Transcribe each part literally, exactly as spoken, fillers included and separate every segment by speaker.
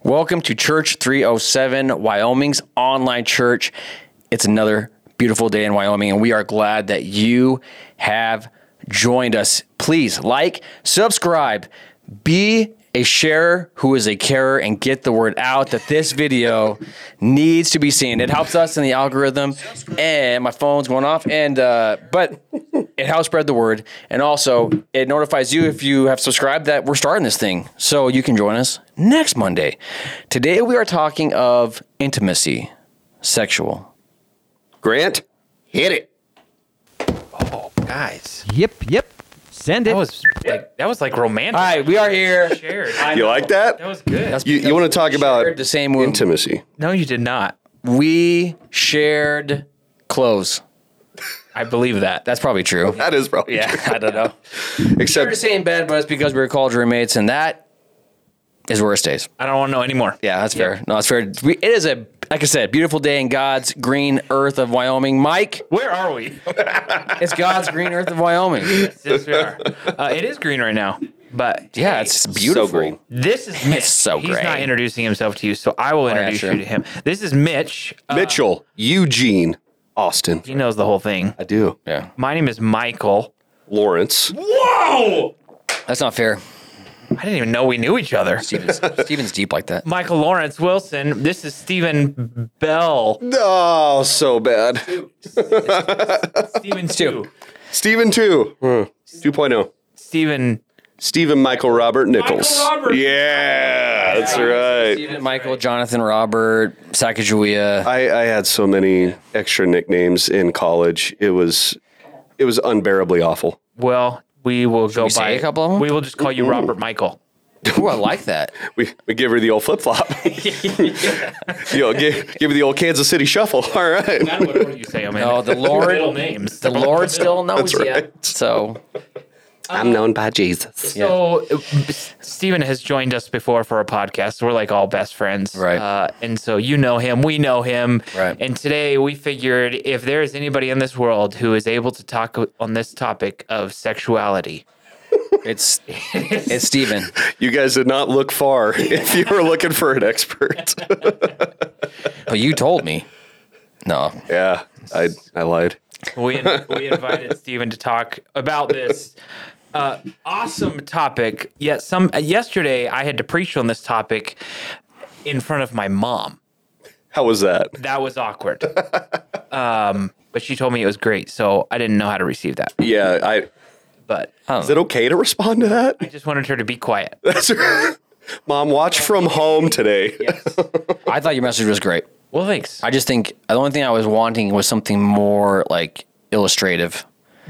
Speaker 1: Welcome to Church three oh seven, Wyoming's online church. It's another beautiful day in Wyoming, and we are glad that you have joined us. Please like, subscribe, be a sharer who is a carer, and get the word out that this video needs to be seen. It helps us in the algorithm, and my phone's going off, and uh, but it helps spread the word, and also it notifies you if you have subscribed that we're starting this thing, so you can join us next Monday. Today we are talking of intimacy, sexual.
Speaker 2: Grant, hit it.
Speaker 3: Oh, guys.
Speaker 4: Yep, yep. Send it.
Speaker 3: That was like that was like romantic.
Speaker 1: All right, we are here.
Speaker 3: Shared.
Speaker 2: You like that?
Speaker 3: That was good.
Speaker 1: That's
Speaker 2: You, you want to talk about
Speaker 1: the same womb.
Speaker 2: intimacy?
Speaker 3: No, you did not.
Speaker 1: We shared clothes.
Speaker 3: I believe that.
Speaker 1: That's probably true.
Speaker 2: That is probably
Speaker 1: Yeah,
Speaker 2: true.
Speaker 1: I don't know. Shared the
Speaker 2: Except,
Speaker 1: same bed, but it's because we were college roommates, and that is where it stays.
Speaker 3: I don't want to know anymore.
Speaker 1: Yeah, that's fair. No, that's fair. We, it is a, like I said, beautiful day in God's green earth of Wyoming. Mike,
Speaker 3: Where are we?
Speaker 1: it's God's green earth of Wyoming.
Speaker 3: yes, we are. Uh, it is green right now, but
Speaker 1: Yeah,
Speaker 3: hey,
Speaker 1: it's beautiful.
Speaker 2: so green.
Speaker 3: this is Mitch.
Speaker 1: so
Speaker 3: He's
Speaker 1: great.
Speaker 3: not introducing himself to you, so I will
Speaker 1: yeah,
Speaker 3: introduce
Speaker 1: sure.
Speaker 3: you to him. This is Mitch. Uh,
Speaker 2: Mitchell, Eugene, Austin.
Speaker 3: he knows the whole thing.
Speaker 2: I do.
Speaker 1: Yeah,
Speaker 3: My name is Michael.
Speaker 2: Lawrence.
Speaker 3: Whoa!
Speaker 1: that's not fair.
Speaker 3: I didn't even know we knew each other.
Speaker 1: Steven's, Steven's deep like that.
Speaker 3: Michael Lawrence Wilson. This is Stephen Bell.
Speaker 2: Oh, so bad.
Speaker 3: Stephen two.
Speaker 2: Stephen two. Hmm. two point oh.
Speaker 3: Stephen.
Speaker 2: Stephen Michael Robert Nichols.
Speaker 3: Robert.
Speaker 2: Yeah, that's right.
Speaker 1: Steven, Michael, Jonathan, Robert, Sacagawea.
Speaker 2: I, I had so many extra nicknames in college. It was it was unbearably awful.
Speaker 3: Well, we will go
Speaker 1: we say
Speaker 3: by
Speaker 1: a couple of them?
Speaker 3: We will just call you Robert Michael.
Speaker 1: Ooh, I like that.
Speaker 2: We we give her the old flip flop. you know, give, give her the old Kansas City shuffle. All right.
Speaker 3: Whatever you say, I mean,
Speaker 1: No, the Lord,
Speaker 3: middle names.
Speaker 1: the Lord still knows
Speaker 2: That's
Speaker 1: you.
Speaker 2: right.
Speaker 1: So
Speaker 2: I'm known by Jesus.
Speaker 3: So, uh, Stephen has joined us before for a podcast. So we're like all best friends.
Speaker 1: Right.
Speaker 3: Uh, and so you know him, we know him.
Speaker 1: Right.
Speaker 3: And today we figured if there is anybody in this world who is able to talk on this topic of sexuality,
Speaker 1: it's it's Steven.
Speaker 2: You guys did not look far if you were looking for an expert.
Speaker 1: But you told me. No.
Speaker 2: Yeah, I I lied.
Speaker 3: we, we invited Stephen to talk about this uh, awesome topic. Yet some uh, yesterday I had to preach on this topic in front of my mom.
Speaker 2: How was that?
Speaker 3: That was awkward. um, but she told me it was great, so I didn't know how to receive that.
Speaker 2: Yeah, I.
Speaker 3: But
Speaker 2: Is it okay to respond to that?
Speaker 3: I just wanted her to be quiet.
Speaker 2: That's right. Mom, watch from home today.
Speaker 1: I thought your message was great.
Speaker 3: Well, thanks.
Speaker 1: I just think the only thing I was wanting was something more like illustrative.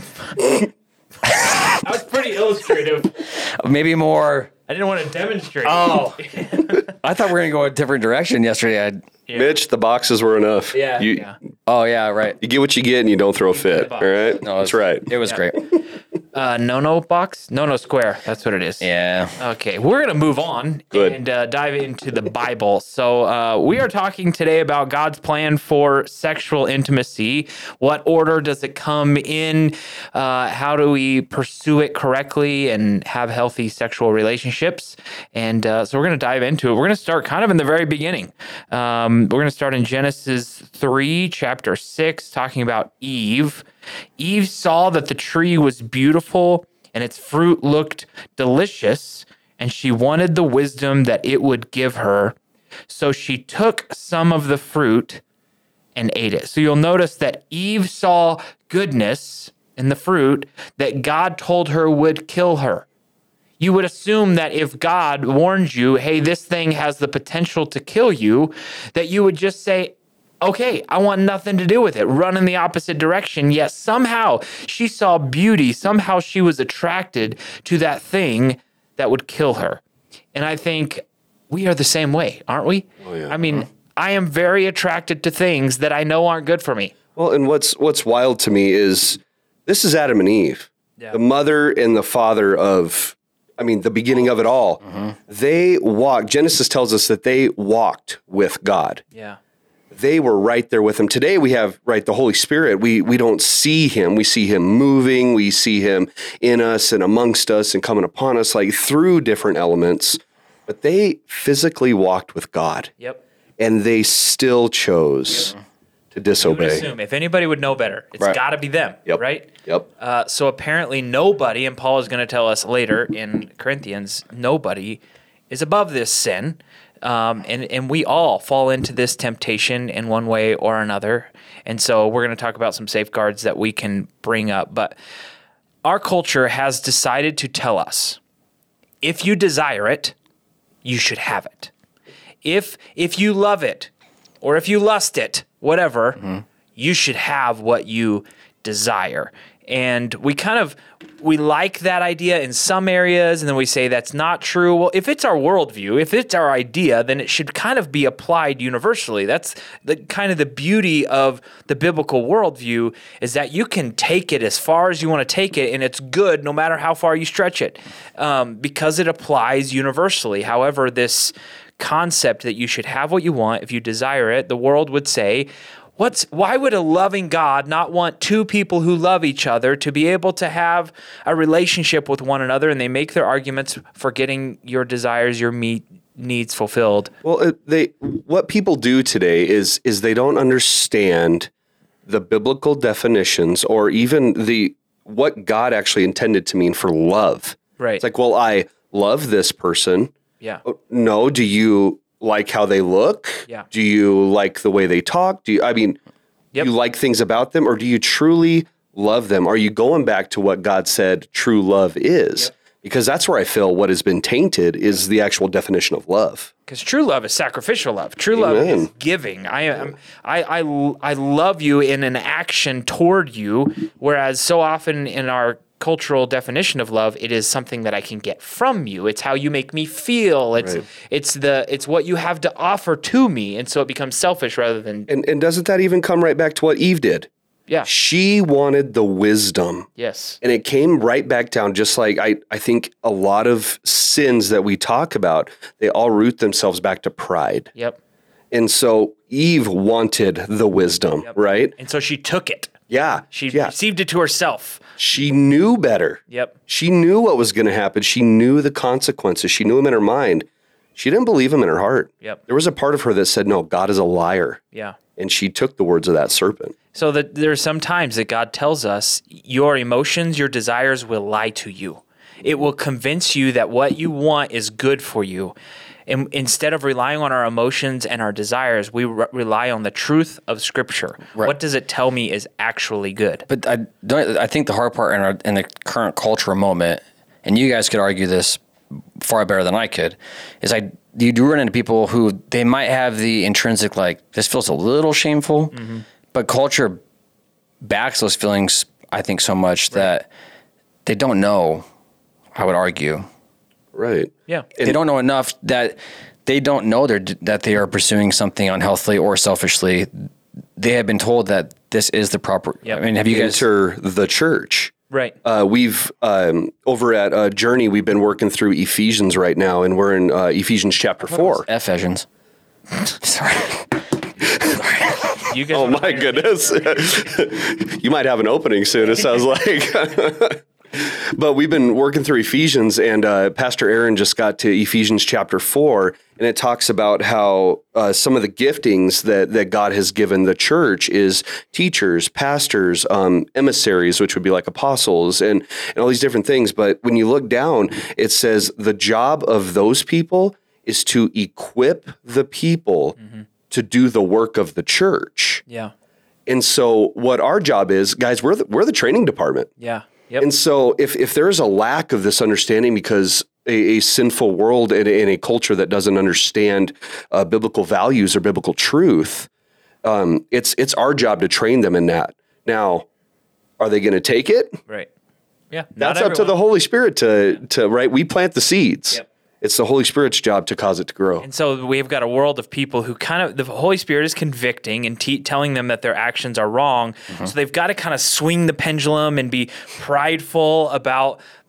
Speaker 3: That was pretty illustrative.
Speaker 1: Maybe more.
Speaker 3: I didn't want to demonstrate.
Speaker 1: Oh. I thought we were going to go a different direction yesterday. I,
Speaker 3: Yeah.
Speaker 2: Mitch, the boxes were enough.
Speaker 3: Yeah,
Speaker 2: You,
Speaker 3: yeah.
Speaker 1: oh, yeah, right.
Speaker 2: you get what you get and you don't throw a fit. All right?
Speaker 1: No,
Speaker 2: That's
Speaker 1: it's-
Speaker 2: right.
Speaker 1: It was great.
Speaker 3: Uh, no, no box? No, no square. That's what it is.
Speaker 1: Yeah.
Speaker 3: Okay, we're going to move on
Speaker 2: Good.
Speaker 3: and uh, dive into the Bible. So, uh, we are talking today about God's plan for sexual intimacy. What order does it come in? Uh, how do we pursue it correctly and have healthy sexual relationships? And uh, so, we're going to dive into it. We're going to start kind of in the very beginning. Um, we're going to start in Genesis three, chapter six, talking about Eve. Eve saw that the tree was beautiful and its fruit looked delicious, and she wanted the wisdom that it would give her. So she took some of the fruit and ate it. So you'll notice that Eve saw goodness in the fruit that God told her would kill her. You would assume that if God warned you, hey, this thing has the potential to kill you, that you would just say, okay, I want nothing to do with it, run in the opposite direction. Yet somehow she saw beauty. Somehow she was attracted to that thing that would kill her. And I think we are the same way, aren't we?
Speaker 2: Oh, yeah.
Speaker 3: I mean, I am very attracted to things that I know aren't good for me.
Speaker 2: Well, and what's what's wild to me is this is Adam and Eve,
Speaker 3: Yeah.
Speaker 2: the mother and the father of, I mean, the beginning of it all.
Speaker 3: Mm-hmm.
Speaker 2: They walked, Genesis tells us that they walked with God.
Speaker 3: Yeah.
Speaker 2: They were right there with him. Today we have, right, the Holy Spirit. We we don't see him. We see him moving. We see him in us and amongst us and coming upon us like through different elements. but they physically walked with God,
Speaker 3: Yep.
Speaker 2: and they still chose
Speaker 3: Yep.
Speaker 2: to
Speaker 3: You would
Speaker 2: disobey.
Speaker 3: assume if anybody would know better, it's
Speaker 2: Right.
Speaker 3: got to be them,
Speaker 2: Yep.
Speaker 3: right?
Speaker 2: Yep.
Speaker 3: Uh, so apparently nobody, and Paul is going to tell us later in Corinthians, nobody is above this sin. Um, and, and we all fall into this temptation in one way or another. And so we're going to talk about some safeguards that we can bring up. But our culture has decided to tell us, if you desire it, you should have it. If if you love it, or if you lust it, whatever, mm-hmm. you should have what you desire. And we kind of, we like that idea in some areas, and then we say that's not true. Well, if it's our worldview, if it's our idea, then it should kind of be applied universally. That's the kind of the beauty of the biblical worldview, is that you can take it as far as you want to take it, and it's good no matter how far you stretch it, um, because it applies universally. However, this concept that you should have what you want if you desire it, the world would say, What's why would a loving God not want two people who love each other to be able to have a relationship with one another? And they make their arguments for getting your desires, your meat needs fulfilled.
Speaker 2: Well, it, they what people do today is is they don't understand the biblical definitions or even the what God actually intended to mean for love.
Speaker 3: Right.
Speaker 2: It's like, well, I love this person.
Speaker 3: Yeah.
Speaker 2: No, do you like how they look?
Speaker 3: Yeah.
Speaker 2: Do you like the way they talk? Do you, I mean,
Speaker 3: Yep.
Speaker 2: do you like things about them, or do you truly love them? Are you going back to what God said true love is?
Speaker 3: Yep.
Speaker 2: Because that's where I feel what has been tainted is the actual definition of love.
Speaker 3: Because true love is sacrificial love. True love
Speaker 2: Amen.
Speaker 3: is giving. I am, I, I, I love you in an action toward you, whereas so often in our cultural definition of love, it is something that I can get from you. It's how you make me feel. It's
Speaker 2: Right.
Speaker 3: it's the it's what you have to offer to me, and so it becomes selfish rather than
Speaker 2: And and doesn't that even come right back to what Eve did?
Speaker 3: yeah.
Speaker 2: She wanted the wisdom.
Speaker 3: Yes.
Speaker 2: And it came right back down, just like I, I think a lot of sins that we talk about, they all root themselves back to pride.
Speaker 3: Yep.
Speaker 2: And so Eve wanted the wisdom,
Speaker 3: Yep.
Speaker 2: right?
Speaker 3: And so she took it.
Speaker 2: Yeah.
Speaker 3: She
Speaker 2: yeah.
Speaker 3: received it to herself.
Speaker 2: She knew better.
Speaker 3: Yep.
Speaker 2: She knew what was going to happen. She knew the consequences. She knew them in her mind. She didn't believe them in her heart.
Speaker 3: Yep.
Speaker 2: There was a part of her that said, no, God is a liar.
Speaker 3: Yeah.
Speaker 2: And she took the words of that serpent.
Speaker 3: So that there are some times that God tells us your emotions, your desires will lie to you. It will convince you that what you want is good for you. And instead of relying on our emotions and our desires, we re- rely on the truth of Scripture.
Speaker 1: Right.
Speaker 3: What does it tell me is actually good?
Speaker 1: But I don't. I think the hard part in, our, in the current cultural moment, and you guys could argue this far better than I could, is I you do run into people who they might have the intrinsic like this feels a little shameful, mm-hmm. but culture backs those feelings. I think so much right. that they don't know. I would argue.
Speaker 2: Right.
Speaker 3: Yeah.
Speaker 1: And they don't know enough that they don't know they're, that they are pursuing something unhealthily or selfishly. They have been told that this is the proper.
Speaker 3: Yep.
Speaker 1: I mean, have you guys
Speaker 2: enter the church?
Speaker 3: Right.
Speaker 2: Uh, we've um, over at uh, Journey, we've been working through Ephesians right now, and we're in uh, Ephesians chapter four.
Speaker 1: Ephesians. Sorry.
Speaker 3: You guys
Speaker 2: Oh
Speaker 3: wanna
Speaker 2: my
Speaker 3: bring it
Speaker 2: goodness! You might have an opening soon. It sounds like. But we've been working through Ephesians, and uh, Pastor Aaron just got to Ephesians chapter four, and it talks about how uh, some of the giftings that, that God has given the church is teachers, pastors, um, emissaries, which would be like apostles, and, and all these different things. But when you look down, it says the job of those people is to equip the people mm-hmm. to do the work of the church.
Speaker 3: Yeah.
Speaker 2: And so what our job is, guys, we're the, we're the training department.
Speaker 3: Yeah. Yep.
Speaker 2: And so if, if there is a lack of this understanding because a, a sinful world and, and a culture that doesn't understand uh, biblical values or biblical truth, um, it's it's our job to train them in that. Now, are they going to take it?
Speaker 3: Right. Yeah.
Speaker 2: That's up to the Holy Spirit to, to right? We plant the seeds.
Speaker 3: Yep.
Speaker 2: It's the Holy Spirit's job to cause it to grow.
Speaker 3: And so we've got a world of people who kind of, the Holy Spirit is convicting and te- telling them that their actions are wrong. Mm-hmm. So they've got to kind of swing the pendulum and be prideful about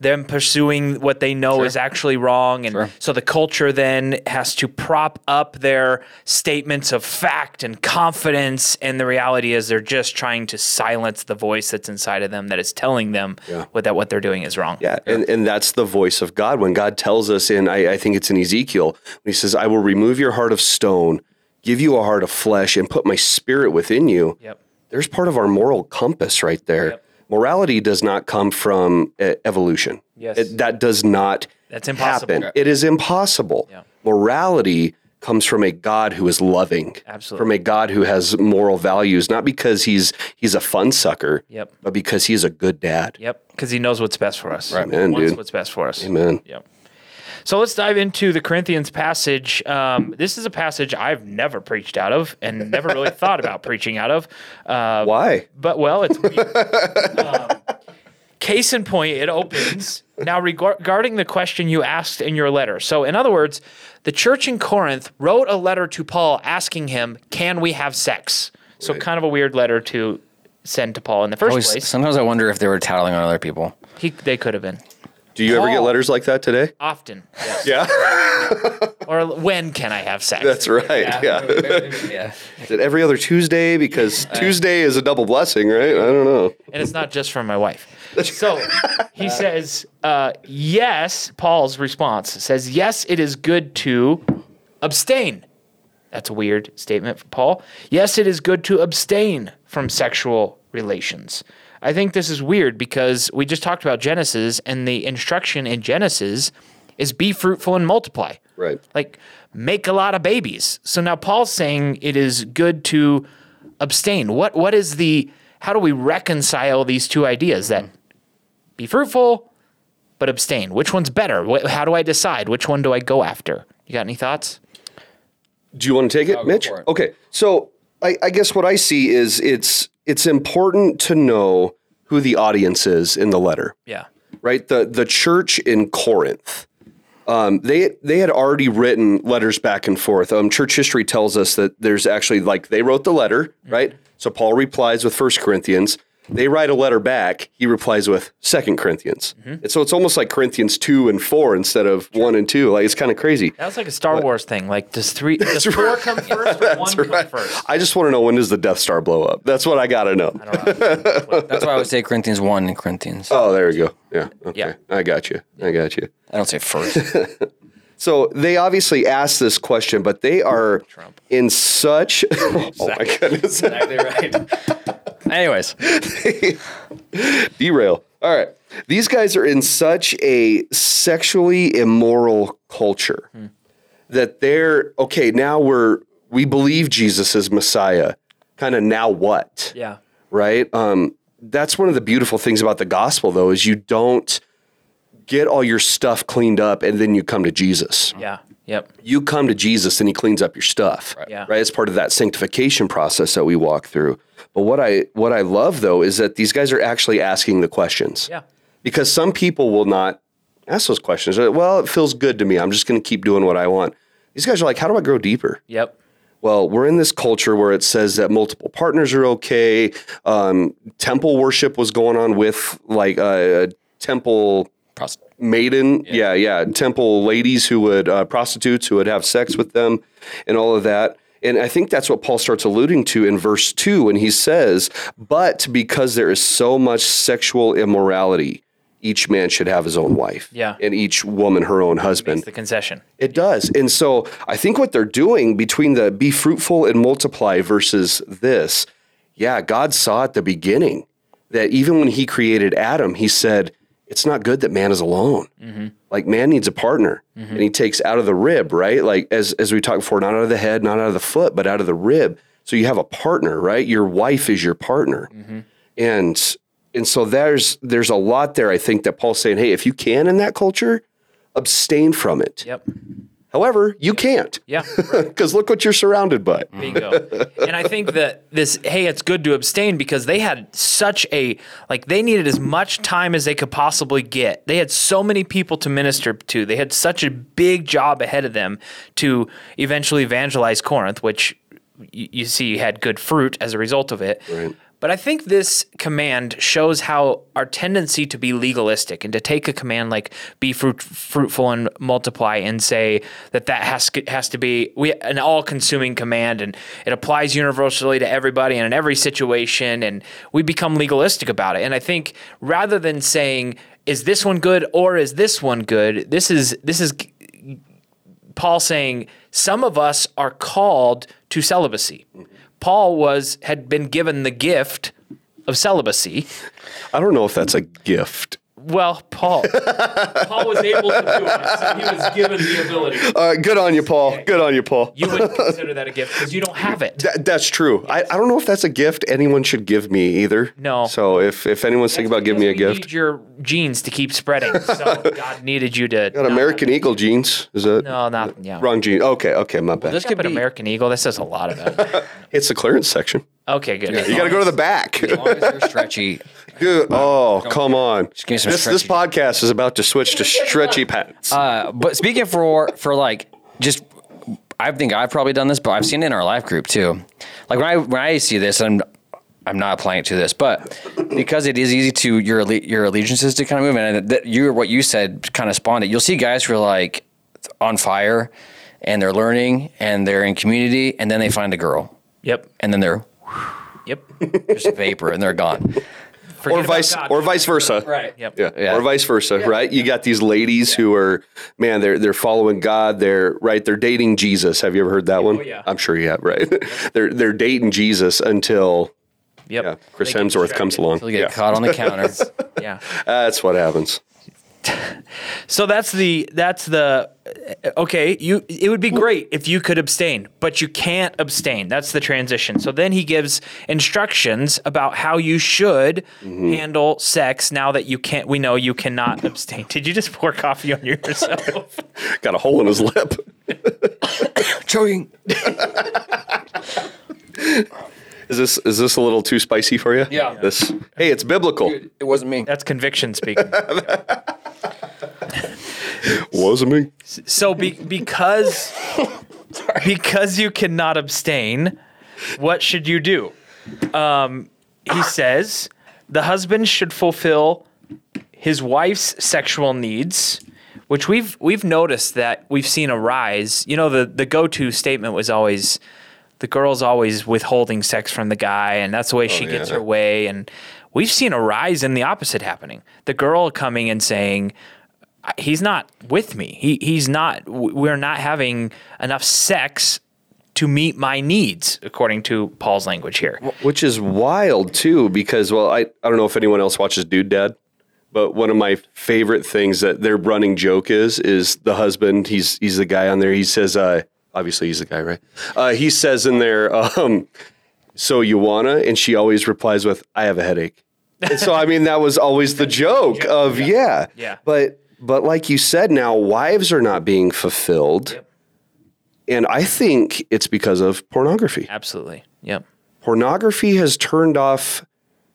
Speaker 3: them pursuing what they know
Speaker 1: Sure.
Speaker 3: is actually wrong. And
Speaker 1: Sure.
Speaker 3: so the culture then has to prop up their statements of fact and confidence. And the reality is they're just trying to silence the voice that's inside of them that is telling them
Speaker 2: Yeah.
Speaker 3: what, that what they're doing is wrong.
Speaker 2: Yeah, and, and that's the voice of God. When God tells us in, I, I think it's in Ezekiel, when he says, I will remove your heart of stone, give you a heart of flesh, and put my spirit within you.
Speaker 3: Yep.
Speaker 2: There's part of our moral compass right there.
Speaker 3: Yep.
Speaker 2: Morality does not come from uh, evolution.
Speaker 3: Yes.
Speaker 2: It, that does not
Speaker 3: That's impossible.
Speaker 2: happen. It is impossible.
Speaker 3: Yeah.
Speaker 2: Morality comes from a God who is loving.
Speaker 3: Absolutely.
Speaker 2: From a God who has moral values, not because he's he's a fun sucker,
Speaker 3: Yep.
Speaker 2: but because he's a good dad.
Speaker 3: Yep. Because he knows what's best for us.
Speaker 2: Right, man,
Speaker 3: Wants
Speaker 2: dude.
Speaker 3: what's best for us.
Speaker 2: Amen.
Speaker 3: Yep. So let's dive into the Corinthians passage. Um, this is a passage I've never preached out of and never really thought about preaching out of. Uh,
Speaker 2: Why?
Speaker 3: But, well, it's um, case in point, it opens. Now, regar- regarding the question you asked in your letter. So, in other words, the church in Corinth wrote a letter to Paul asking him, can we have sex? So,
Speaker 2: Right.
Speaker 3: kind of a weird letter to send to Paul in the first
Speaker 1: Always,
Speaker 3: place.
Speaker 1: sometimes I wonder if they were tattling on other people.
Speaker 3: He, they could have been.
Speaker 2: Do you ever get
Speaker 3: Paul-
Speaker 2: letters like that today?
Speaker 3: Often, yes.
Speaker 2: Yeah,
Speaker 3: Or when can I have sex?
Speaker 2: that's right. Yeah.
Speaker 1: yeah.
Speaker 2: Is it every other Tuesday? Because Tuesday is a double blessing, right? I don't know.
Speaker 3: And it's not just from my wife. So he says, uh, yes, Paul's response says, yes, it is good to abstain. That's a weird statement for Paul. Yes, it is good to abstain from sexual relations. I think this is weird because we just talked about Genesis, and the instruction in Genesis is be fruitful and multiply.
Speaker 2: Right.
Speaker 3: Like, make a lot of babies. So now Paul's saying it is good to abstain. What what is the how do we reconcile these two ideas that be fruitful but abstain? Which one's better? Wh- How do I decide? Which one do I go after? You got any thoughts?
Speaker 2: Do you want to take it,
Speaker 1: go
Speaker 2: Mitch?
Speaker 1: for it.
Speaker 2: Okay. So I, I guess what I see is it's it's important to know who the audience is in the letter,
Speaker 3: Yeah.
Speaker 2: right? The the church in Corinth. Um, they they had already written letters back and forth. Um, church history tells us that there's actually like they wrote the letter, right? So Paul replies with First Corinthians. They write a letter back. He replies with Second Corinthians. And so it's almost like Corinthians two and four instead of one and two. Like it's kind of crazy.
Speaker 3: That was like a Star Wars thing. Like, does three does four come first or one come
Speaker 2: right.
Speaker 3: first?
Speaker 2: I just want to know, when does the Death Star blow up? That's what I got to know.
Speaker 3: I don't know.
Speaker 1: That's why I would say Corinthians one and Corinthians.
Speaker 2: Oh, there we go. Yeah. Okay.
Speaker 3: Yeah.
Speaker 2: I got you. I got you.
Speaker 1: I don't say first.
Speaker 2: So they obviously asked this question, but they are
Speaker 3: Trump.
Speaker 2: in such. Oh my goodness.
Speaker 1: Exactly right. Anyways,
Speaker 2: Derail. All right. These guys are in such a sexually immoral culture
Speaker 3: Hmm.
Speaker 2: that they're okay. Now we're we believe Jesus is Messiah. Kind of now what?
Speaker 3: Yeah.
Speaker 2: Right. Um, that's one of the beautiful things about the gospel, though, is you don't get all your stuff cleaned up and then you come to Jesus.
Speaker 3: Yeah. Yep.
Speaker 2: You come to Jesus and he cleans up your stuff. Right.
Speaker 3: Yeah.
Speaker 2: Right. It's part of that sanctification process that we walk through. But what I what I love though is that these guys are actually asking the questions.
Speaker 3: Yeah.
Speaker 2: Because some people will not ask those questions. They're like, well, it feels good to me. I'm just going to keep doing what I want. These guys are like, how do I grow deeper?
Speaker 3: Yep.
Speaker 2: Well, we're in this culture where it says that multiple partners are okay. Um, temple worship was going on with like a, a temple
Speaker 1: Prost-
Speaker 2: maiden. Yeah. yeah, Temple ladies who would, uh, prostitutes who would have sex with them and all of that. And I think that's what Paul starts alluding to in verse two when he says, but because there is so much sexual immorality, each man should have his own wife.
Speaker 3: Yeah.
Speaker 2: And each woman her own husband.
Speaker 3: It's the concession.
Speaker 2: It does. And so I think what they're doing between the be fruitful and multiply versus this, yeah, God saw at the beginning that even when he created Adam, he said, it's not good that man is alone. Mm-hmm. Like man needs a partner. Mm-hmm. And he takes out of the rib, right? Like as, as we talked before, not out of the head, not out of the foot, but out of the rib. So you have a partner, right? Your wife is your partner. Mm-hmm. And And so there's there's a lot there, I think, that Paul's saying, hey, if you can in that culture, abstain from it.
Speaker 3: Yep.
Speaker 2: However, you can't.
Speaker 3: Yeah.
Speaker 2: Because look what you're surrounded by.
Speaker 3: Bingo. And I think that this, hey, it's good to abstain because they had such a, like, they needed as much time as they could possibly get. They had so many people to minister to. They had such a big job ahead of them to eventually evangelize Corinth, which you, you see had good fruit as a result of it.
Speaker 2: Right.
Speaker 3: But I think this command shows how our tendency to be legalistic and to take a command like be fruit, fruitful and multiply and say that that has, has to be we, an all-consuming command and it applies universally to everybody and in every situation, and we become legalistic about it. And I think rather than saying, is this one good or is this one good, this is this is Paul saying some of us are called to celibacy. Paul was had been given the gift of celibacy.
Speaker 2: I don't know if that's a gift.
Speaker 3: Well, Paul, Paul was able to do it, so he was given the ability.
Speaker 2: Uh, good on you, Paul. Good on you, Paul.
Speaker 3: You wouldn't consider that a gift because you don't have it.
Speaker 2: Th- that's true. I, I don't know if that's a gift anyone should give me either.
Speaker 3: No.
Speaker 2: So if, if anyone's thinking about giving me a
Speaker 3: You
Speaker 2: gift.
Speaker 3: need your genes to keep spreading, so God needed you to.
Speaker 2: Got American Eagle jeans. Is that?
Speaker 3: No, not yeah.
Speaker 2: Wrong gene. Okay, okay, my bad.
Speaker 1: This
Speaker 3: Could
Speaker 1: could
Speaker 3: put
Speaker 1: be
Speaker 3: American Eagle. That says a lot about it.
Speaker 2: It's the clearance section.
Speaker 3: Okay, good.
Speaker 2: You got to go to the back.
Speaker 1: as long as they're stretchy.
Speaker 2: Good. Oh, come on.
Speaker 1: give me some
Speaker 2: This, this
Speaker 1: stretchy.
Speaker 2: podcast is about to switch to stretchy pants.
Speaker 1: Uh, but speaking for for like just, I think I've probably done this, but I've seen it in our life group too. Like when I when I see this, I'm I'm not applying it to this, but because it is easy to your alle- your allegiances to kind of move, and that you what you said kind of spawned it. You'll see guys who are like on fire, and they're learning, and they're in community, and then they find a girl,
Speaker 3: Yep.
Speaker 1: and then they're
Speaker 3: Yep.
Speaker 1: just a vapor, and they're gone.
Speaker 3: Forget
Speaker 2: or
Speaker 3: about
Speaker 2: vice
Speaker 3: God.
Speaker 2: or vice versa.
Speaker 1: Right.
Speaker 3: Yep.
Speaker 2: Yeah.
Speaker 1: Yeah.
Speaker 2: Or vice versa, right? You got these ladies who are, man, they're they're following God. They're right. They're dating Jesus. Have you ever heard that one?
Speaker 3: yeah.
Speaker 2: I'm sure you have. Right. they're they're dating Jesus until
Speaker 3: Yep.
Speaker 2: yeah, Chris
Speaker 3: They get
Speaker 2: Hemsworth comes
Speaker 3: distracted.
Speaker 2: along.
Speaker 1: They'll get
Speaker 2: Yeah.
Speaker 1: caught on the counter.
Speaker 3: Yeah.
Speaker 2: That's what happens.
Speaker 3: So that's the that's the okay. You it would be great if you could abstain, but you can't abstain. That's the transition. So then he gives instructions about how you should
Speaker 2: Mm-hmm.
Speaker 3: handle sex now that you can't. We know you cannot abstain. Did you just pour coffee on yourself?
Speaker 2: Got a hole in his lip.
Speaker 1: Choking.
Speaker 2: Is this is this a little too spicy for you?
Speaker 1: Yeah.
Speaker 2: This. Hey, it's biblical.
Speaker 1: It wasn't me.
Speaker 3: That's conviction speaking.
Speaker 2: Wasn't me.
Speaker 3: So be, because because you cannot abstain, what should you do? Um, he says the husband should fulfill his wife's sexual needs, which we've we've noticed that we've seen a rise. You know, the the go-to statement was always the girl's always withholding sex from the guy, and that's the way she gets
Speaker 2: yeah.
Speaker 3: her way. And we've seen a rise in the opposite happening. The girl coming and saying, he's not with me. He he's not. We're not having enough sex to meet my needs, according to Paul's language here.
Speaker 2: Which is wild too, because well, I, I don't know if anyone else watches Dude Dad, but one of my favorite things that their running joke is is the husband. He's he's the guy on there. He says, uh, obviously he's the guy, right? Uh, he says in there, um, so you wanna, and she always replies with, I have a headache. And so I mean that was always the joke of yeah,
Speaker 3: Yeah.
Speaker 2: But but like you said, now wives are not being fulfilled.
Speaker 3: Yep.
Speaker 2: And I think it's because of pornography.
Speaker 3: Absolutely. Yep.
Speaker 2: Pornography has turned off,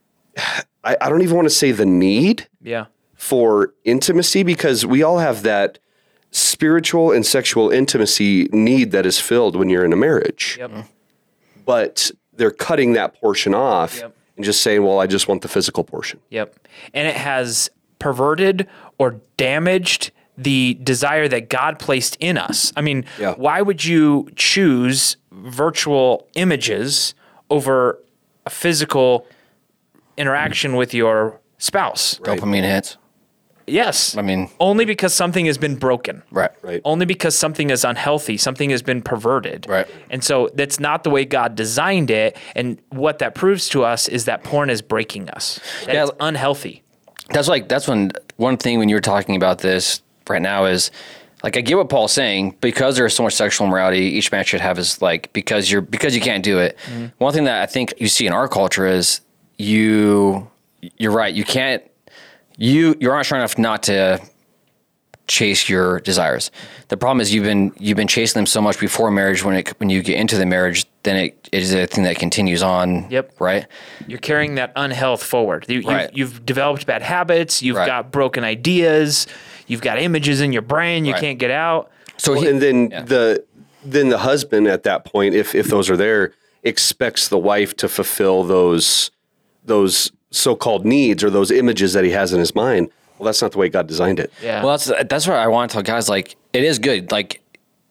Speaker 2: I, I don't even want to say the need
Speaker 3: Yeah.
Speaker 2: for intimacy, because we all have that spiritual and sexual intimacy need that is filled when you're in a marriage.
Speaker 3: Yep.
Speaker 2: But they're cutting that portion off
Speaker 3: Yep.
Speaker 2: and just saying, well, I just want the physical portion.
Speaker 3: Yep. And it has perverted or damaged the desire that God placed in us. I mean,
Speaker 2: Yeah.
Speaker 3: why would you choose virtual images over a physical interaction with your spouse?
Speaker 1: Dopamine hits.
Speaker 3: Yes.
Speaker 1: I mean-
Speaker 3: only because something has been broken.
Speaker 1: Right.
Speaker 2: Right.
Speaker 3: Only because something is unhealthy, something has been perverted.
Speaker 1: Right.
Speaker 3: And so that's not the way God designed it. And what that proves to us is that porn is breaking us. That
Speaker 1: Yeah.
Speaker 3: it's unhealthy.
Speaker 1: That's like that's when one thing when you're talking about this right now is like I get what Paul's saying, because there's so much sexual immorality each man should have is like because you're because you can't do it.
Speaker 3: Mm-hmm.
Speaker 1: One thing that I think you see in our culture is you you're right, you can't you you aren't strong enough not to chase your desires. The problem is you've been you've been chasing them so much before marriage. When it when you get into the marriage, then it, it is a thing that continues on.
Speaker 3: Yep.
Speaker 1: Right.
Speaker 3: You're carrying that unhealth forward. You,
Speaker 1: Right.
Speaker 3: you've, you've developed bad habits. You've
Speaker 1: Right.
Speaker 3: got broken ideas. You've got images in your brain you
Speaker 1: Right.
Speaker 3: can't get out.
Speaker 1: So
Speaker 2: Well,
Speaker 1: he,
Speaker 2: and then
Speaker 1: yeah.
Speaker 2: the then the husband at that point, if if those are there, expects the wife to fulfill those those so-called needs or those images that he has in his mind. Well, that's not the way God designed it.
Speaker 3: Yeah.
Speaker 1: Well, that's that's what I want to tell guys. Like, it is good. Like,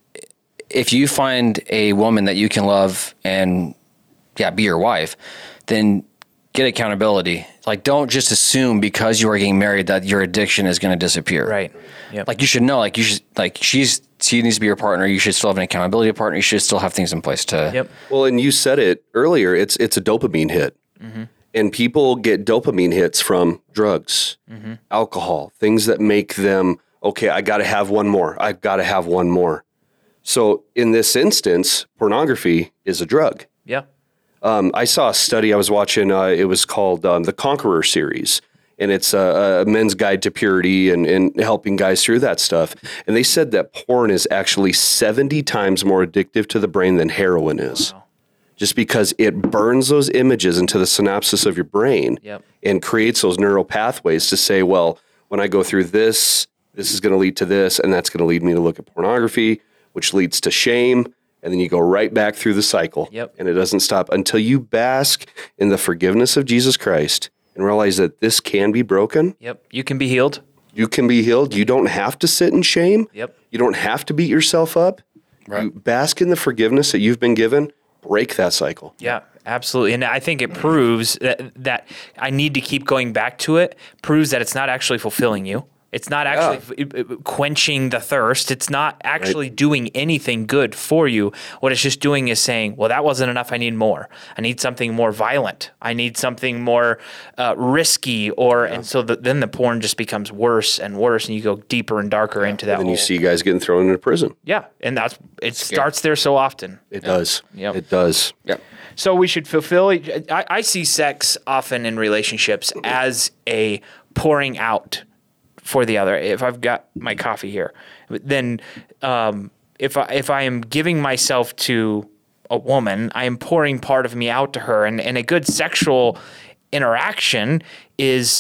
Speaker 1: if you find a woman that you can love and yeah, be your wife, then get accountability. Like, don't just assume because you are getting married that your addiction is going to disappear.
Speaker 3: Right. Yep.
Speaker 1: Like, you should know. Like, you should. Like, she's she needs to be your partner. You should still have an accountability partner. You should still have things in place to.
Speaker 3: Yep.
Speaker 2: Well, and you said it earlier. It's it's a dopamine hit, mm-hmm. and people get dopamine hits from drugs, mm-hmm. alcohol, things that make them okay. I got to have one more. I got to have one more. So in this instance, pornography is a drug.
Speaker 3: Yeah.
Speaker 2: Um, I saw a study I was watching. Uh, it was called um, the Conqueror series, and it's a, a men's guide to purity and, and helping guys through that stuff. And they said that porn is actually seventy times more addictive to the brain than heroin is, wow. just because it burns those images into the synapses of your brain
Speaker 3: yep.
Speaker 2: and creates those neural pathways to say, well, when I go through this, this is going to lead to this, and that's going to lead me to look at pornography, which leads to shame. And then you go right back through the cycle.
Speaker 3: Yep.
Speaker 2: And it doesn't stop until you bask in the forgiveness of Jesus Christ and realize that this can be broken.
Speaker 3: Yep. You can be healed.
Speaker 2: You can be healed. You don't have to sit in shame.
Speaker 3: Yep.
Speaker 2: You don't have to beat yourself up.
Speaker 1: Right.
Speaker 2: You bask in the forgiveness that you've been given. Break that cycle.
Speaker 3: Yeah, absolutely. And I think it proves that, that I need to keep going back to it, proves that it's not actually fulfilling you. It's not actually yeah. quenching the thirst. It's not actually right. doing anything good for you. What it's just doing is saying, well, that wasn't enough. I need more. I need something more violent. I need something more uh, risky. Or yeah. And so the, then the porn just becomes worse and worse, and you go deeper and darker yeah. into that.
Speaker 2: And then
Speaker 3: hole.
Speaker 2: you see guys getting thrown into prison.
Speaker 3: Yeah, and that's it. Starts there so often.
Speaker 2: It yeah. does.
Speaker 3: Yep.
Speaker 2: It does.
Speaker 1: Yep.
Speaker 3: So we should fulfill. I, I see sex often in relationships as a pouring out for the other. If I've got my coffee here, then um, if I if I am giving myself to a woman, I am pouring part of me out to her, and, and a good sexual interaction is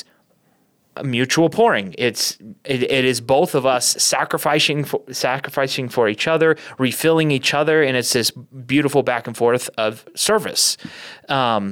Speaker 3: a mutual pouring. It's it, it is both of us sacrificing for, sacrificing for each other, refilling each other, and it's this beautiful back and forth of service. Um,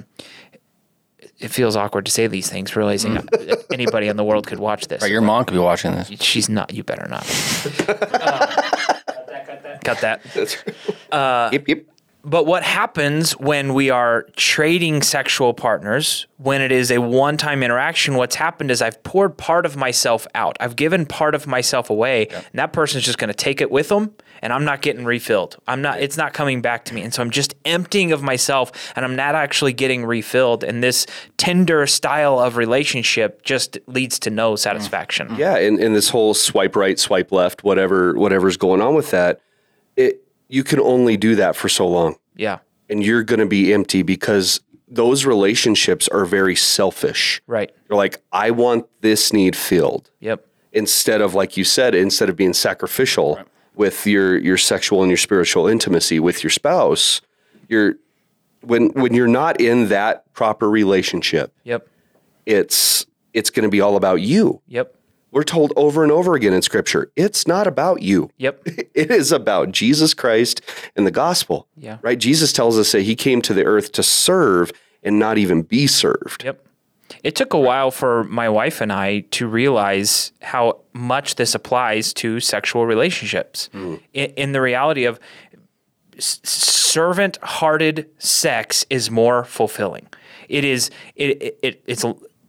Speaker 3: It feels awkward to say these things, realizing anybody in the world could watch this.
Speaker 1: Right, your mom could be watching this.
Speaker 3: She's not. You better not. uh, cut that. Cut that. Cut that. Uh,
Speaker 2: yep, yep.
Speaker 3: But what happens when we are trading sexual partners, when it is a one-time interaction, what's happened is I've poured part of myself out. I've given part of myself away, yeah. and that person's just going to take it with them, and I'm not getting refilled. I'm not. It's not coming back to me, and so I'm just emptying of myself, and I'm not actually getting refilled. And this tender style of relationship just leads to no satisfaction.
Speaker 2: Yeah, and, and this whole swipe right, swipe left, whatever whatever's going on with that, it. You can only do that for so long.
Speaker 3: Yeah.
Speaker 2: And you're going to be empty because those relationships are very selfish.
Speaker 3: Right.
Speaker 2: You're like, I want this need filled.
Speaker 3: Yep.
Speaker 2: Instead of, like you said, instead of being sacrificial right. with your, your sexual and your spiritual intimacy with your spouse, you're when when you're not in that proper relationship,
Speaker 3: yep.
Speaker 2: it's it's going to be all about you.
Speaker 3: Yep.
Speaker 2: We're told over and over again in Scripture, it's not about you.
Speaker 3: Yep.
Speaker 2: It is about Jesus Christ and the gospel.
Speaker 3: Yeah.
Speaker 2: Right? Jesus tells us that he came to the earth to serve and not even be served.
Speaker 3: Yep. It took a while for my wife and I to realize how much this applies to sexual relationships. Mm. In, in the reality of s- servant-hearted sex is more fulfilling. It is, it, it, it it's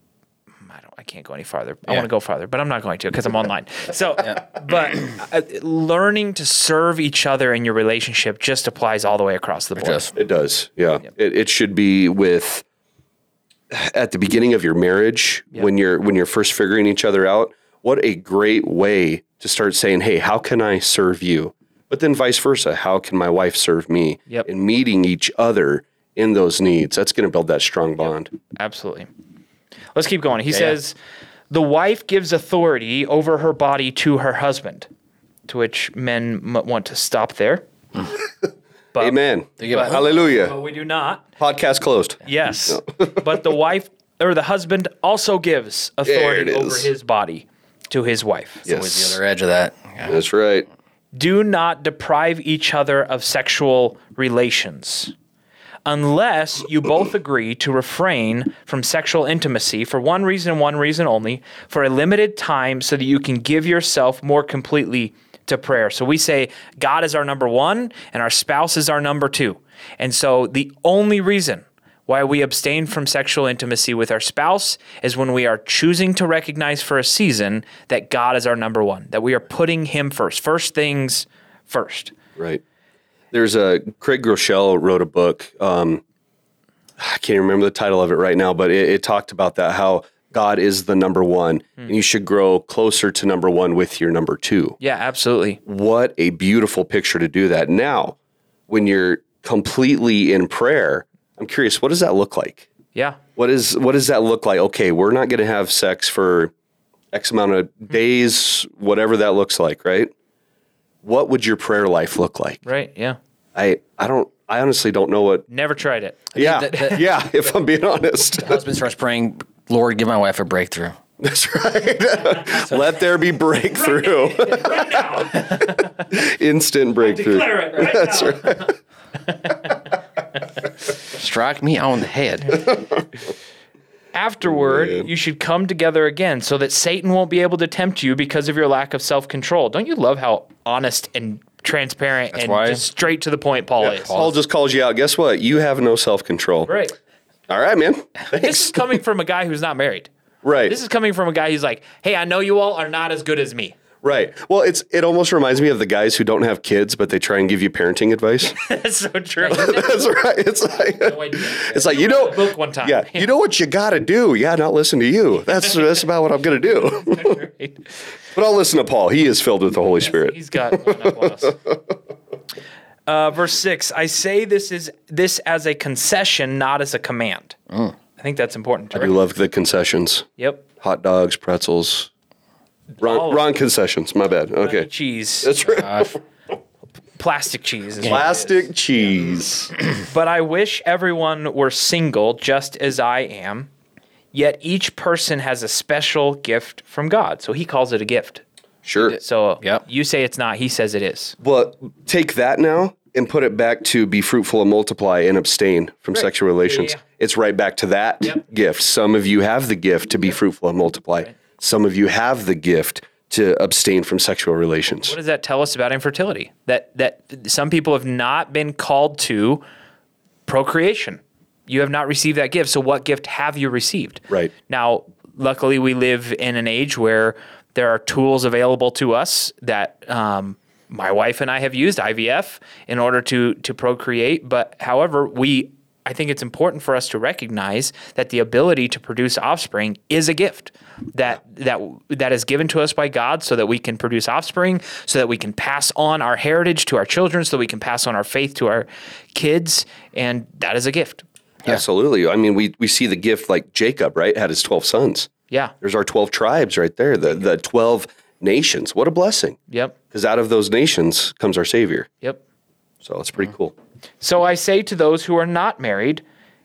Speaker 3: I can't go any farther. I
Speaker 1: yeah.
Speaker 3: want to go farther, but I'm not going to because I'm online. So, yeah. but uh, learning to serve each other in your relationship just applies all the way across the board.
Speaker 2: It does. It does. Yeah.
Speaker 3: Yep.
Speaker 2: It, it should be with at the beginning of your marriage yep. when you're when you're first figuring each other out. What a great way to start saying, "Hey, how can I serve you?" But then vice versa, how can my wife serve me?
Speaker 3: Yep.
Speaker 2: And meeting each other in those needs. That's going to build that strong bond.
Speaker 3: Yep. Absolutely. Let's keep going. He yeah, says, yeah. the wife gives authority over her body to her husband, to which men m- want to stop there.
Speaker 2: But, Amen.
Speaker 3: But,
Speaker 2: Hallelujah.
Speaker 3: But we do not.
Speaker 2: Podcast closed.
Speaker 3: Yes. No. But the wife or the husband also gives authority over his body to his wife.
Speaker 1: Yes. Always the other edge of that.
Speaker 2: Yeah. That's right.
Speaker 3: Do not deprive each other of sexual relations. unless you both agree to refrain from sexual intimacy for one reason and one reason only, for a limited time so that you can give yourself more completely to prayer. So we say God is our number one and our spouse is our number two. And so the only reason why we abstain from sexual intimacy with our spouse is when we are choosing to recognize for a season that God is our number one, that we are putting him first, first things first.
Speaker 2: Right. There's a, Craig Groeschel wrote a book. Um, I can't remember the title of it right now, but it, it talked about that, how God is the number one, hmm. and you should grow closer to number one with your number two.
Speaker 3: Yeah, absolutely.
Speaker 2: What a beautiful picture to do that. Now, when you're completely in prayer, I'm curious, what does that look like?
Speaker 3: Yeah.
Speaker 2: What is what does that look like? Okay, we're not going to have sex for X amount of days, whatever that looks like, right? What would your prayer life look like?
Speaker 3: Right, yeah.
Speaker 2: I I don't I honestly don't know what.
Speaker 3: Never tried it.
Speaker 2: Yeah,
Speaker 1: the, the,
Speaker 2: yeah. If I'm being honest,
Speaker 1: the husband starts praying, Lord, give my wife a breakthrough.
Speaker 2: That's right. Let there be breakthrough.
Speaker 3: Right now.
Speaker 2: Instant breakthrough.
Speaker 3: Declare it right
Speaker 2: That's
Speaker 3: now.
Speaker 2: right.
Speaker 1: Strike me on the head.
Speaker 3: Afterward,
Speaker 2: Man.
Speaker 3: you should come together again so that Satan won't be able to tempt you because of your lack of self-control. Don't you love how honest and transparent
Speaker 1: That's
Speaker 3: and
Speaker 1: why.
Speaker 3: just straight to the point Paul
Speaker 2: Yeah,
Speaker 3: is?
Speaker 2: Paul just calls you out. Guess what? You have no self-control.
Speaker 3: Right.
Speaker 2: All right, man.
Speaker 3: This
Speaker 2: Thanks.
Speaker 3: is coming from a guy who's not married.
Speaker 2: Right.
Speaker 3: This is coming from a guy who's like, hey, I know you all are not as good as me.
Speaker 2: Right. Well, it's it almost reminds me of the guys who don't have kids, but they try and give you parenting advice.
Speaker 3: That's so true.
Speaker 2: That's right. It's like it's like you know,
Speaker 3: book one time.
Speaker 2: yeah, you know what you got to do. Yeah, not listen to you. That's that's about what I'm going to do. But I'll listen to Paul. He is filled with the Holy Spirit.
Speaker 3: He's got one up on us. Uh, verse six, I say this is this as a concession, not as a command.
Speaker 1: Mm.
Speaker 3: I think that's important. To
Speaker 2: I do love the concessions.
Speaker 3: Yep.
Speaker 2: Hot dogs, pretzels. Wrong,
Speaker 3: All of
Speaker 2: wrong concessions. My bad. Okay.
Speaker 3: Cheese.
Speaker 2: That's right.
Speaker 1: Gosh.
Speaker 3: Plastic cheese. Is what it
Speaker 2: Plastic cheese.
Speaker 3: is. But I wish everyone were single just as I am, yet each person has a special gift from God. So he calls it a gift.
Speaker 2: Sure.
Speaker 3: So
Speaker 1: Yep.
Speaker 3: you say it's not, he says it is.
Speaker 2: Well, take that now and put it back to be fruitful and multiply and abstain from
Speaker 3: Right.
Speaker 2: sexual relations.
Speaker 3: Yeah, yeah.
Speaker 2: It's right back to that
Speaker 3: Yep.
Speaker 2: gift. Some of you have the gift to be fruitful and multiply.
Speaker 3: Right.
Speaker 2: Some of you have the gift to abstain from sexual relations.
Speaker 3: What does that tell us about infertility? That that some people have not been called to procreation. You have not received that gift. So what gift have you received?
Speaker 2: Right.
Speaker 3: Now, luckily, we live in an age where there are tools available to us that um, my wife and I have used, I V F, in order to to procreate. But however, we I think it's important for us to recognize that the ability to produce offspring is a gift that that that is given to us by God so that we can produce offspring, so that we can pass on our heritage to our children, so that we can pass on our faith to our kids, and that is a gift.
Speaker 2: Absolutely. I mean, we, we see the gift like Jacob, right? Had his twelve sons.
Speaker 3: Yeah.
Speaker 2: There's our twelve tribes right there, the, the twelve nations. What a blessing.
Speaker 3: Yep.
Speaker 2: Because out of those nations comes our Savior.
Speaker 3: Yep.
Speaker 2: So it's pretty cool.
Speaker 3: So I say to those who are not married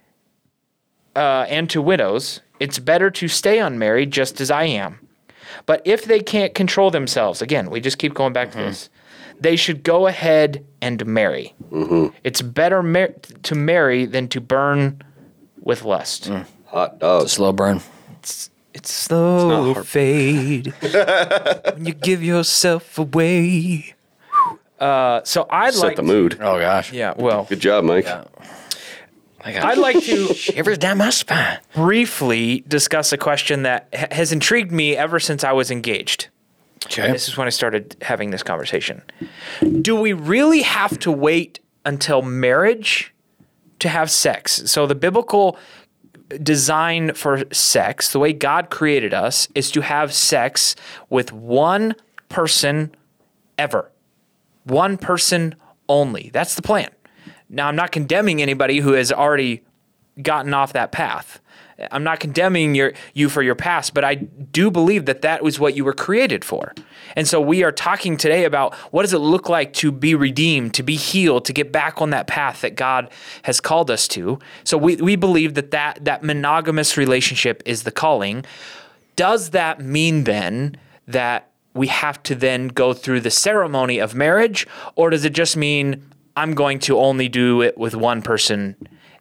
Speaker 3: uh, and to widows, it's better to stay unmarried just as I am. But if they can't control themselves, again, we just keep going back mm-hmm. to this, they should go ahead and marry. Mm-hmm. It's better mar- to marry than to burn with lust. Mm.
Speaker 2: Hot dog.
Speaker 1: It's a slow burn.
Speaker 3: It's, it's slow
Speaker 2: It's
Speaker 3: fade when you give yourself away. Uh, so I'd
Speaker 2: Set
Speaker 3: like
Speaker 2: the mood.
Speaker 1: Oh, gosh.
Speaker 3: Yeah, well,
Speaker 2: Good job, Mike.
Speaker 1: Yeah. I got
Speaker 3: I'd like to
Speaker 1: shivers down my spine.
Speaker 3: briefly discuss a question that ha- has intrigued me ever since I was engaged.
Speaker 1: Okay.
Speaker 3: This is when I started having this conversation. Do we really have to wait until marriage to have sex? So the biblical design for sex, the way God created us, is to have sex with one person ever. One person only. That's the plan. Now, I'm not condemning anybody who has already gotten off that path. I'm not condemning your, you for your past, but I do believe that that was what you were created for. And so we are talking today about what does it look like to be redeemed, to be healed, to get back on that path that God has called us to. So we, we believe that, that that monogamous relationship is the calling. Does that mean then that we have to then go through the ceremony of marriage, or does it just mean I'm going to only do it with one person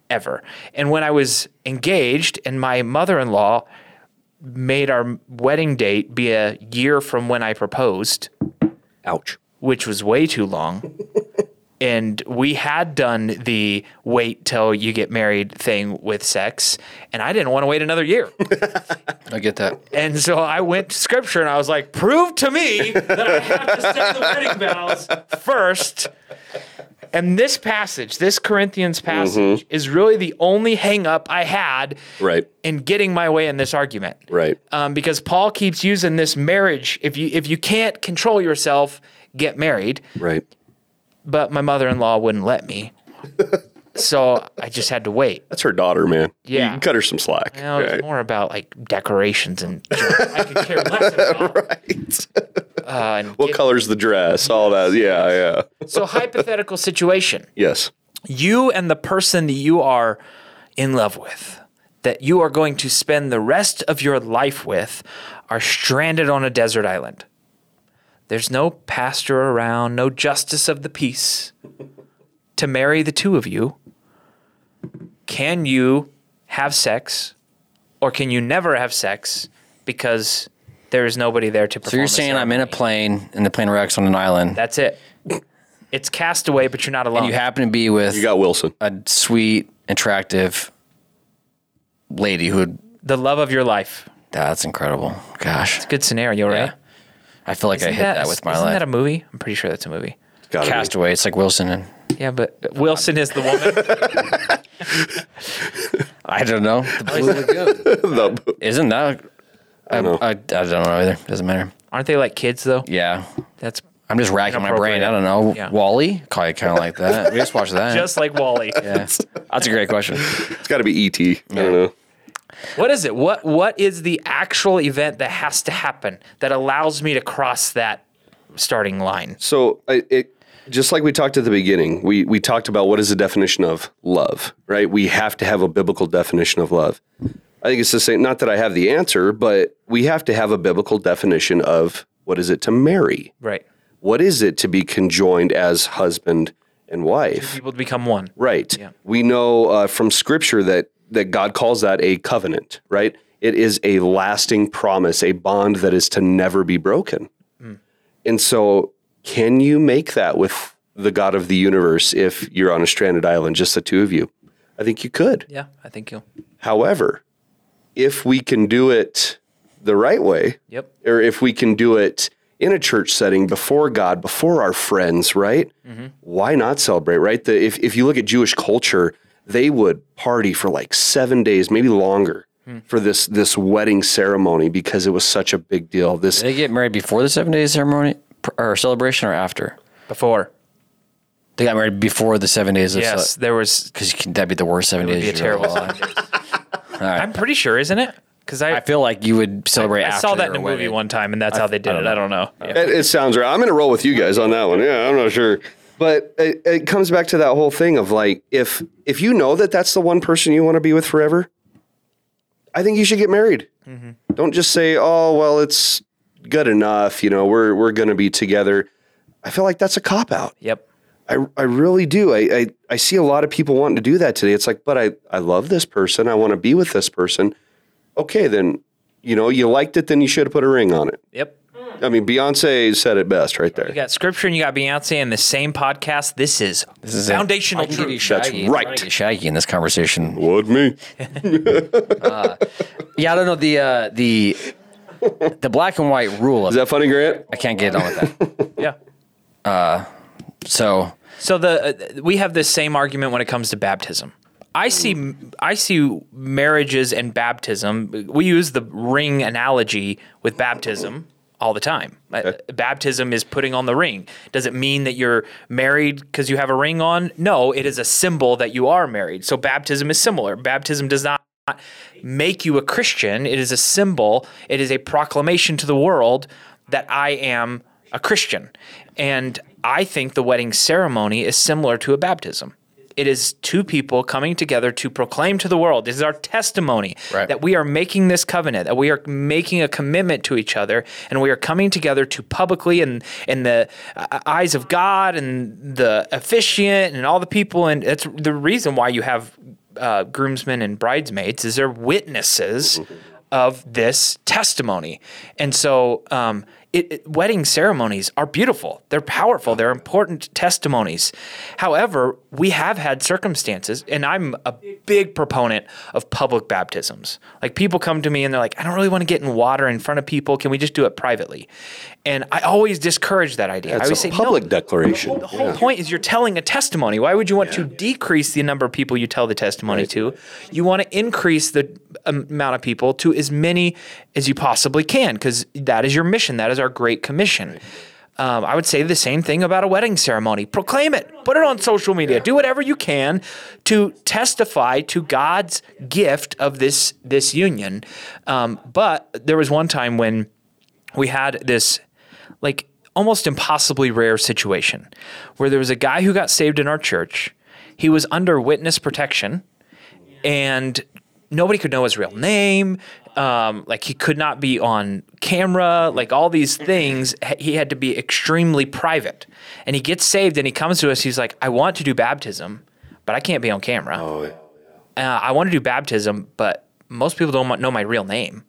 Speaker 3: ever. And when I was engaged and my mother-in-law made our wedding date be a year from when I proposed,
Speaker 2: Ouch.
Speaker 3: which was way too long. And we had done the wait till you get married thing with sex, and I didn't want to wait another year.
Speaker 1: I get that.
Speaker 3: And so I went to scripture and I was like, prove to me that I have to say the wedding vows first. And this passage, this Corinthians passage, mm-hmm. is really the only hang up I had
Speaker 2: right.
Speaker 3: in getting my way in this argument.
Speaker 2: Right.
Speaker 3: Um, because Paul keeps using this marriage. If you if you can't control yourself, get married.
Speaker 2: Right.
Speaker 3: But my mother-in-law wouldn't let me. So I just had to wait.
Speaker 2: That's her daughter, man.
Speaker 3: Yeah.
Speaker 2: You can cut her some slack.
Speaker 3: You know, it was
Speaker 2: right.
Speaker 3: more about like decorations and I could care less about.
Speaker 2: Right.
Speaker 3: Uh, and
Speaker 2: what
Speaker 3: get,
Speaker 2: color's the dress? All that. Yeah, yeah.
Speaker 3: So hypothetical situation.
Speaker 2: Yes.
Speaker 3: You and the person that you are in love with, that you are going to spend the rest of your life with, are stranded on a desert island. There's no pastor around, no justice of the peace to marry the two of you. Can you have sex, or can you never have sex because there is nobody there to perform?
Speaker 1: So you're saying I'm in a plane and the plane wrecks on an island.
Speaker 3: That's it. It's castaway, but you're not alone.
Speaker 1: And you happen to be with
Speaker 2: you got Wilson,
Speaker 1: a sweet, attractive lady who would.
Speaker 3: The love of your life.
Speaker 1: That's incredible. Gosh.
Speaker 3: It's a good scenario, right?
Speaker 1: Yeah. I feel like
Speaker 3: Isn't
Speaker 1: I hit that, that with my
Speaker 3: isn't
Speaker 1: life.
Speaker 3: Isn't that a movie? I'm pretty sure that's a movie.
Speaker 1: Castaway. It's like Wilson and.
Speaker 3: Yeah, but Wilson is the woman.
Speaker 1: I don't know. The Blue Lagoon.
Speaker 2: the,
Speaker 1: Isn't that? I don't know. I, I don't know either. Doesn't matter.
Speaker 3: Aren't they like kids though?
Speaker 1: Yeah.
Speaker 3: That's.
Speaker 1: I'm just racking my brain. I don't know.
Speaker 3: Yeah.
Speaker 1: Wall-E? Kind of like that. We just watched that.
Speaker 3: Just like Wall-E.
Speaker 1: Yeah. That's a great question.
Speaker 2: It's got to be E T. I don't know.
Speaker 3: What is it? What What is the actual event that has to happen that allows me to cross that starting line?
Speaker 2: So I, it just like we talked at the beginning, we we talked about what is the definition of love, right? We have to have a biblical definition of love. I think it's the same. Not that I have the answer, but we have to have a biblical definition of what is it to marry.
Speaker 3: Right.
Speaker 2: What is it to be conjoined as husband and wife?
Speaker 3: People to become one.
Speaker 2: Right.
Speaker 3: Yeah.
Speaker 2: We know uh, from Scripture that that God calls that a covenant, right? It is a lasting promise, a bond that is to never be broken. Mm. And so can you make that with the God of the universe if you're on a stranded island, just the two of you? I think you could.
Speaker 3: Yeah, I think you'll.
Speaker 2: However, if we can do it the right way,
Speaker 3: Yep.
Speaker 2: or if we can do it in a church setting before God, before our friends, right? Mm-hmm. Why not celebrate, right? The, if, if you look at Jewish culture, they would party for like seven days, maybe longer, hmm. for this this wedding ceremony because it was such a big deal. This
Speaker 1: Did they get married before the seven day ceremony or celebration or after?
Speaker 3: Before.
Speaker 1: They got married before the seven days of
Speaker 3: Yes, there was.
Speaker 1: Because that'd be the worst seven
Speaker 3: It would
Speaker 1: days.
Speaker 3: be a
Speaker 1: of
Speaker 3: terrible
Speaker 1: your life.
Speaker 3: seven days.
Speaker 1: All right.
Speaker 3: I'm pretty sure, isn't it? Because I,
Speaker 1: I feel like you would celebrate
Speaker 3: I
Speaker 1: after
Speaker 3: saw that in a
Speaker 1: their
Speaker 3: movie
Speaker 1: wedding.
Speaker 3: one time, and that's how they did
Speaker 1: I
Speaker 3: it.
Speaker 1: don't
Speaker 3: I don't know. Yeah.
Speaker 2: It, it sounds right. I'm going to roll with you guys on that one. Yeah, I'm not sure. But it, it comes back to that whole thing of like, if if you know that that's the one person you want to be with forever, I think you should get married. Mm-hmm. Don't just say, oh, well, it's good enough. You know, we're we're going to be together. I feel like that's a cop-out.
Speaker 3: Yep.
Speaker 2: I, I really do. I, I, I see a lot of people wanting to do that today. It's like, but I, I love this person. I want to be with this person. Okay, then, you know, you liked it, then you should have put a ring on it.
Speaker 3: Yep.
Speaker 2: I mean, Beyonce said it best right there.
Speaker 3: You got Scripture and you got Beyonce in the same podcast. This is,
Speaker 1: This is
Speaker 3: foundational
Speaker 1: it. I can get you
Speaker 3: truth.
Speaker 1: Shaggy.
Speaker 2: That's right.
Speaker 1: I'm trying to get Shaggy in this conversation.
Speaker 2: Would me?
Speaker 1: Yeah, I don't know the uh, the the black and white rule of
Speaker 2: Is that funny, Grant?
Speaker 1: I can't get on with that.
Speaker 3: Yeah.
Speaker 1: So
Speaker 3: So the uh, we have this same argument when it comes to baptism. I see I see marriages and baptism. We use the ring analogy with baptism all the time. Okay. Baptism is putting on the ring. Does it mean that you're married because you have a ring on? No, it is a symbol that you are married. So baptism is similar. Baptism does not make you a Christian. It is a symbol. It is a proclamation to the world that I am a Christian. And I think the wedding ceremony is similar to a baptism. It is two people coming together to proclaim to the world. This is our testimony
Speaker 1: Right.
Speaker 3: that we are making this covenant, that we are making a commitment to each other, and we are coming together to publicly, in, in the uh, eyes of God and the officiant and all the people. And that's the reason why you have uh, groomsmen and bridesmaids is they're witnesses of this testimony. And so um, it, it, wedding ceremonies are beautiful. They're powerful. They're important testimonies. However, we have had circumstances, and I'm a big proponent of public baptisms. Like people come to me and they're like, I don't really want to get in water in front of people. Can we just do it privately? And I always discourage that idea.
Speaker 2: That's
Speaker 3: I always
Speaker 2: a
Speaker 3: say,
Speaker 2: public
Speaker 3: no,
Speaker 2: declaration.
Speaker 3: The whole point is you're telling a testimony. Why would you want to decrease the number of people you tell the testimony to? You want to increase the amount of people to as many as you possibly can, because that is your mission. That is our Great Commission. Um, I would say the same thing about a wedding ceremony. Proclaim it. Put it on social media. Do whatever you can to testify to God's gift of this, this union. Um, but there was one time when we had this like almost impossibly rare situation where there was a guy who got saved in our church. He was under witness protection and nobody could know his real name. Um, like he could not be on camera, like all these things. He had to be extremely private. And he gets saved and he comes to us. He's like, I want to do baptism, but I can't be on camera.
Speaker 2: Oh, yeah.
Speaker 3: Uh, I want to do baptism, but most people don't know my real name.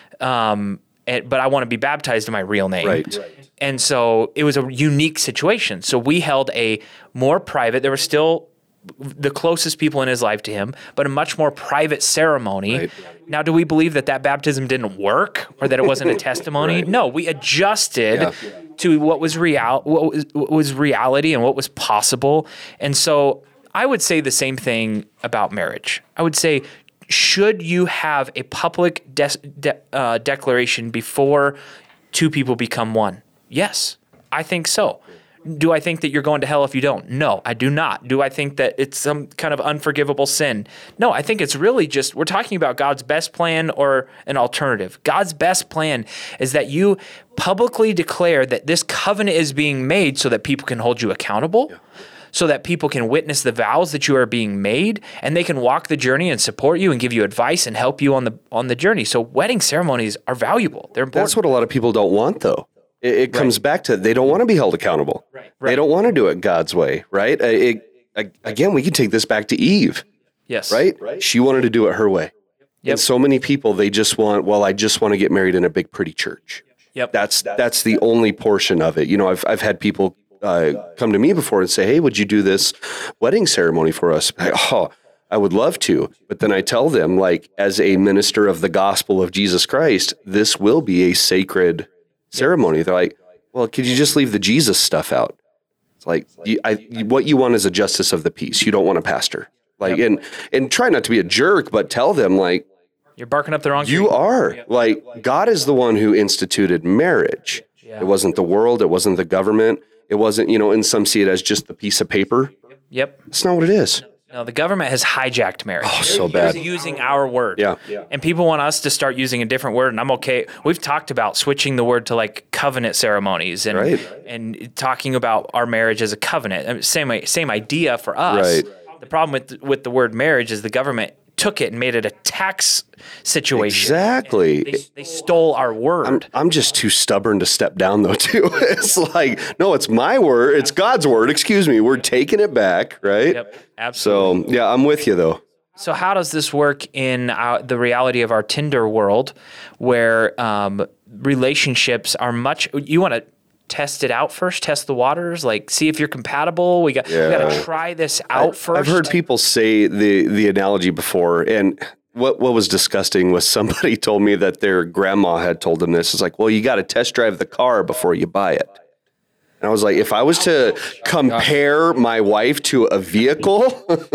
Speaker 3: Um, and, but I want to be baptized in my real name.
Speaker 2: Right.
Speaker 3: And so it was a unique situation. So we held a more private, there were still the closest people in his life to him, but a much more private ceremony. Right. Now, do we believe that that baptism didn't work or that it wasn't a testimony? Right. No, we adjusted yeah. to what was real, what was, what was reality and what was possible. And so I would say the same thing about marriage. I would say, should you have a public de- de- uh, declaration before two people become one? Yes, I think so. Do I think that you're going to hell if you don't? No, I do not. Do I think that it's some kind of unforgivable sin? No, I think it's really just, we're talking about God's best plan or an alternative. God's best plan is that you publicly declare that this covenant is being made so that people can hold you accountable, yeah. so that people can witness the vows that you are being made, and they can walk the journey and support you and give you advice and help you on the on the journey. So wedding ceremonies are valuable. They're important.
Speaker 2: That's what a lot of people don't want, though. It, it comes right. back to they don't want to be held accountable.
Speaker 3: Right. Right.
Speaker 2: They don't want to do it God's way, right? It, it, again, we can take this back to Eve.
Speaker 3: Yes.
Speaker 2: Right? right? She wanted to do it her way. Yep. And so many people, they just want, well, I just want to get married in a big, pretty church.
Speaker 3: Yep.
Speaker 2: That's that's the only portion of it. You know, I've I've had people uh, come to me before and say, hey, would you do this wedding ceremony for us? Like, oh, I would love to. But then I tell them, like, as a minister of the gospel of Jesus Christ, this will be a sacred ceremony. They're like, well, could you just leave the Jesus stuff out? It's like, you, I, what you want is a justice of the peace. You don't want a pastor. Like, yep. and and try not to be a jerk, but tell them, like,
Speaker 3: you're barking up the wrong tree.
Speaker 2: You are. Yep. Like, God is the one who instituted marriage. Yeah. It wasn't the world. It wasn't the government. It wasn't, you know, and some see it as just the piece of paper.
Speaker 3: Yep.
Speaker 2: That's not what it is.
Speaker 3: No, the government has hijacked marriage.
Speaker 2: Oh, so bad.
Speaker 3: They're using our word.
Speaker 2: Yeah. yeah.
Speaker 3: And people want us to start using a different word, and I'm okay. We've talked about switching the word to like covenant ceremonies and
Speaker 2: right.
Speaker 3: and talking about our marriage as a covenant. Same same idea for us.
Speaker 2: Right.
Speaker 3: The problem with with the word marriage is the government took it and made it a tax situation.
Speaker 2: Exactly.
Speaker 3: They, they stole our word.
Speaker 2: I'm, I'm just too stubborn to step down, though, too. It's like, no, it's my word. It's God's word. Excuse me. We're taking it back, right?
Speaker 3: Yep, absolutely.
Speaker 2: So, yeah, I'm with you, though.
Speaker 3: So how does this work in our, the reality of our Tinder world where um, relationships are much, you want to test it out first, test the waters, like see if you're compatible. We got yeah. we got to try this out I, first.
Speaker 2: I've heard people say the the analogy before, and what what was disgusting was somebody told me that their grandma had told them this. It's like, well, you got to test drive the car before you buy it. And I was like, if I was to compare my wife to a vehicle,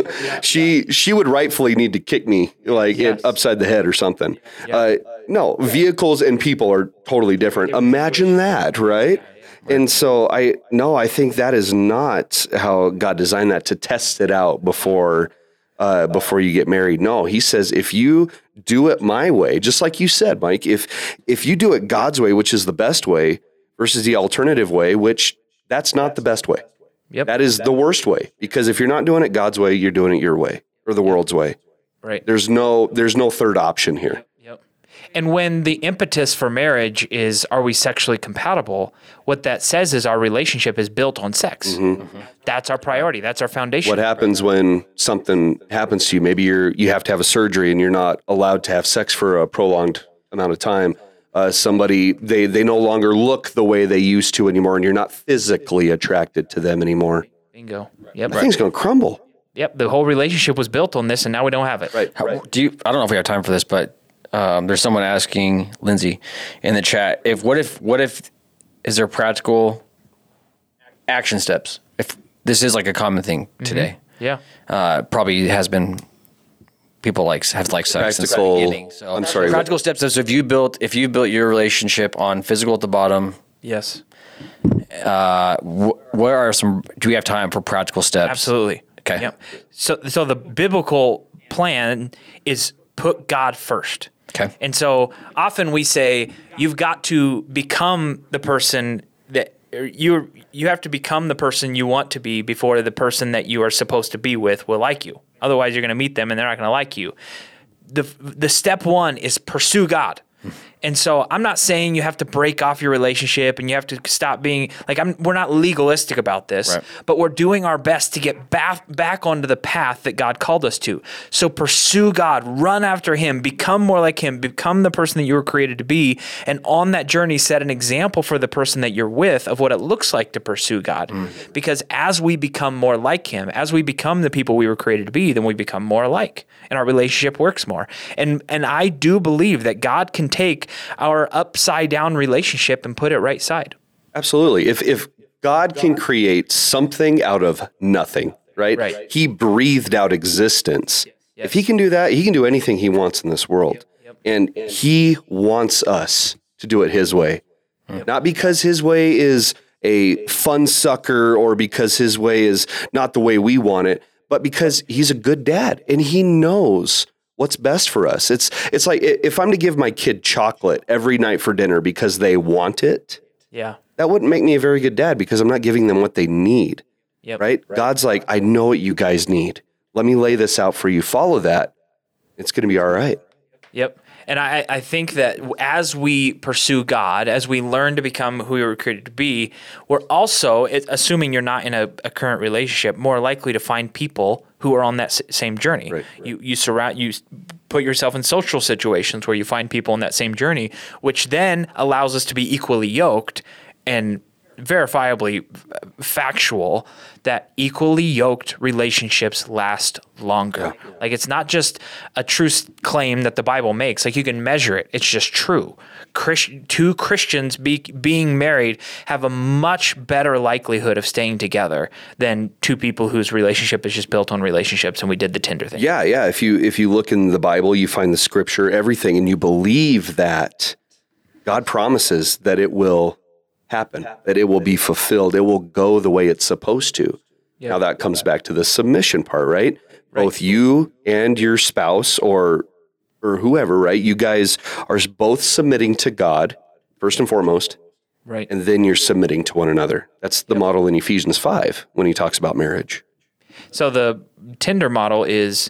Speaker 2: she she would rightfully need to kick me like yes. upside the head or something. Yeah. Uh, no, vehicles and people are totally different. Imagine that, right? And so I no, I think that is not how God designed that, to test it out before uh, before you get married. No, He says if you do it my way, just like you said, Mike, if if you do it God's way, which is the best way, versus the alternative way, which that's not the best way.
Speaker 3: Yep.
Speaker 2: That is the worst way, because if you're not doing it God's way, you're doing it your way or the world's way.
Speaker 3: Right.
Speaker 2: There's no there's no third option here.
Speaker 3: Yep. And when the impetus for marriage is, are we sexually compatible? What that says is our relationship is built on sex. Mm-hmm. Mm-hmm. That's our priority. That's our foundation.
Speaker 2: What happens when something happens to you? Maybe you're you have to have a surgery and you're not allowed to have sex for a prolonged amount of time. Uh, somebody they they no longer look the way they used to anymore, and you're not physically attracted to them anymore.
Speaker 3: Bingo. Yep.
Speaker 2: That thing's going to crumble.
Speaker 3: Yep. The whole relationship was built on this, and now we don't have it.
Speaker 2: Right.
Speaker 1: How,
Speaker 2: right.
Speaker 1: do you? I don't know if we have time for this, but um, there's someone asking Lindsay in the chat if what if what if is there practical action steps if this is like a common thing today?
Speaker 3: Mm-hmm. Yeah.
Speaker 1: Uh, probably has been. People like have like sex since the
Speaker 2: Practical-
Speaker 1: beginning. So
Speaker 2: I'm sorry,
Speaker 1: Practical
Speaker 2: what-
Speaker 1: steps. So if you built if you built your relationship on physical at the bottom,
Speaker 3: Yes.
Speaker 1: uh, wh- what are some? Do we have time for practical steps?
Speaker 3: Absolutely.
Speaker 1: Okay.
Speaker 3: Yep. So, so the biblical plan is put God first.
Speaker 1: Okay.
Speaker 3: And so often we say you've got to become the person that you you have to become the person you want to be before the person that you are supposed to be with will like you. Otherwise, you're going to meet them and they're not going to like you. The the step one is pursue God. And so I'm not saying you have to break off your relationship and you have to stop being like I'm we're not legalistic about this,
Speaker 1: Right.
Speaker 3: but we're doing our best to get back back onto the path that God called us to. So pursue God, run after him, become more like him, become the person that you were created to be, and on that journey set an example for the person that you're with of what it looks like to pursue God. Mm. Because as we become more like him, as we become the people we were created to be, then we become more alike and our relationship works more. And and I do believe that God can take our upside down relationship and put it right side.
Speaker 2: Absolutely. If if God can create something out of nothing, right?
Speaker 3: Right.
Speaker 2: He breathed out existence.
Speaker 3: Yes.
Speaker 2: If he can do that, he can do anything he wants in this world.
Speaker 3: Yep.
Speaker 2: And he wants us to do it his way. Not because his way is a fun sucker or because his way is not the way we want it, but because he's a good dad and he knows what's best for us. It's it's like if I'm to give my kid chocolate every night for dinner because they want it,
Speaker 3: Yeah.
Speaker 2: that wouldn't make me a very good dad because I'm not giving them what they need,
Speaker 3: Yep.
Speaker 2: right? God's like, I know what you guys need. Let me lay this out for you. Follow that. It's going to be all right.
Speaker 3: Yep. And I, I think that as we pursue God, as we learn to become who we were created to be, we're also, it, assuming you're not in a, a current relationship, more likely to find people who are on that s- same journey.
Speaker 2: Right,
Speaker 3: You you surround you put yourself in social situations where you find people on that same journey, which then allows us to be equally yoked and verifiably factual that equally yoked relationships last longer. Yeah. Like it's not just a true claim that the Bible makes. Like you can measure it. It's just true. Christ, two Christians be, being married have a much better likelihood of staying together than two people whose relationship is just built on relationships and we did the Tinder thing.
Speaker 2: Yeah, yeah. If you if you look in the Bible, you find the scripture, everything, and you believe that God promises that it will happen, that it will be fulfilled. It will go the way it's supposed to. Yep. Now that comes back to the submission part, right? right? Both you and your spouse or or whoever, right? You guys are both submitting to God, first and foremost.
Speaker 3: Right.
Speaker 2: And then you're submitting to one another. That's the yep. model in Ephesians five when he talks about marriage.
Speaker 3: So the Tinder model is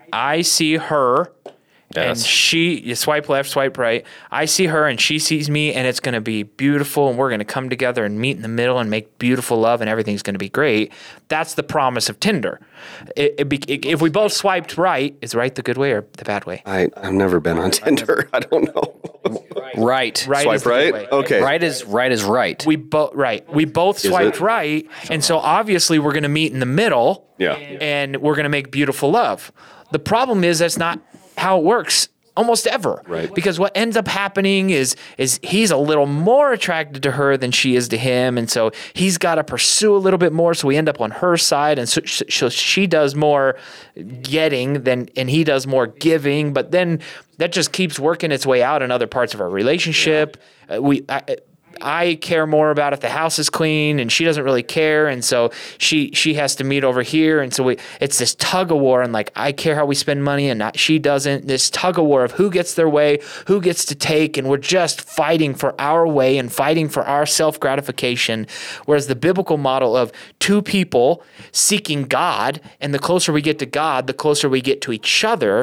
Speaker 3: I see her
Speaker 1: Yes.
Speaker 3: and she, you swipe left, swipe right. I see her and she sees me, and it's going to be beautiful, and we're going to come together and meet in the middle and make beautiful love, and everything's going to be great. That's the promise of Tinder. It, it, it, if we both swiped right, is right the good way or the bad way?
Speaker 2: I, I've never been on Tinder. I don't know.
Speaker 1: Right.
Speaker 3: Right.
Speaker 2: Swipe
Speaker 3: is the
Speaker 2: right?
Speaker 3: good way.
Speaker 2: Okay.
Speaker 1: Right is right is right.
Speaker 3: We both right. We both swiped
Speaker 2: it?
Speaker 3: right, and so obviously we're going to meet in the middle.
Speaker 2: Yeah.
Speaker 3: And we're going to make beautiful love. The problem is that's not how it works. Almost ever.
Speaker 2: Right.
Speaker 3: Because what ends up happening is is he's a little more attracted to her than she is to him. And so he's got to pursue a little bit more. So we end up on her side. And so she, she does more getting than, and he does more giving. But then that just keeps working its way out in other parts of our relationship. Yeah. Uh, we, I, I care more about if the house is clean, and she doesn't really care, and so she she has to meet over here, and so we it's this tug of war, and like I care how we spend money, and not, she doesn't. This tug of war of who gets their way, who gets to take, and we're just fighting for our way and fighting for our self gratification. Whereas the biblical model of two people seeking God, and the closer we get to God, the closer we get to each other.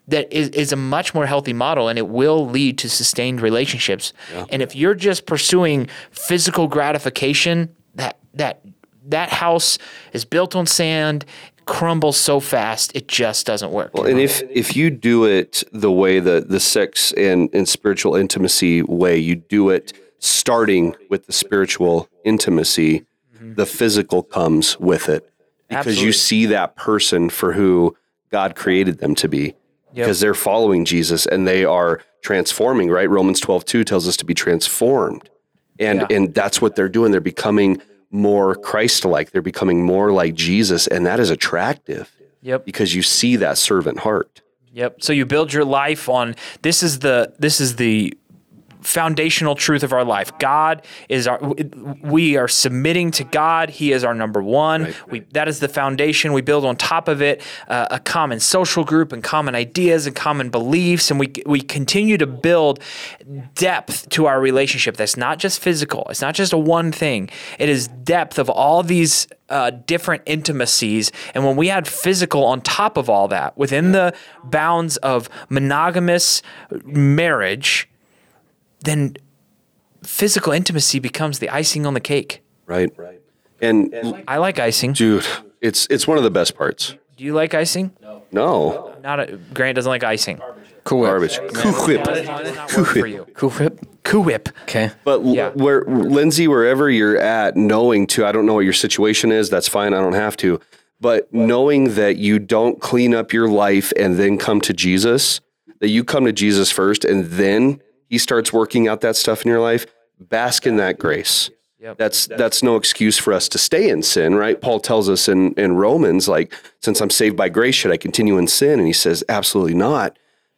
Speaker 3: that is, is a much more healthy model, and it will lead to sustained relationships. Yeah. And if you're just pursuing physical gratification, that that that house is built on sand, crumbles so fast, it just doesn't work.
Speaker 2: Well, and if if you do it the way the the sex and, and spiritual intimacy way, you do it starting with the spiritual intimacy, mm-hmm. the physical comes with it. Because Absolutely. You see that person for who God created them to be. Yep. Because they're following Jesus and they are transforming, right? Romans twelve two tells us to be transformed. And yeah. and that's what they're doing. They're becoming more Christ-like. They're becoming more like Jesus, and that is attractive. Yep. Because you see that servant heart.
Speaker 3: Yep. So you build your life on this is the this is the foundational truth of our life. God is our, we are submitting to God. He is our number one. Right, right. We, that is the foundation. We build on top of it uh, a common social group and common ideas and common beliefs. And we we continue to build depth to our relationship. That's not just physical. It's not just a one thing. It is depth of all these uh, different intimacies. And when we add physical on top of all that, within the bounds of monogamous marriage, then physical intimacy becomes the icing on the cake.
Speaker 2: Right. Right. And
Speaker 3: I like icing.
Speaker 2: Dude, it's it's one of the best parts.
Speaker 3: Do you like icing?
Speaker 2: No. No.
Speaker 3: Not a, Grant doesn't like icing.
Speaker 1: Cool Whip.
Speaker 2: Garbage. Cool Whip.
Speaker 3: Cool Whip. Cool Whip. Cool Whip. Okay.
Speaker 2: But yeah. where Lindsay, wherever you're at, knowing to, I don't know what your situation is, that's fine, I don't have to. But knowing that you don't clean up your life and then come to Jesus, that you come to Jesus first and then He starts working out that stuff in your life, bask in that grace. Yep. That's that's no excuse for us to stay in sin, right? Paul tells us in, in Romans, like, since I'm saved by grace, should I continue in sin? And he says, absolutely not.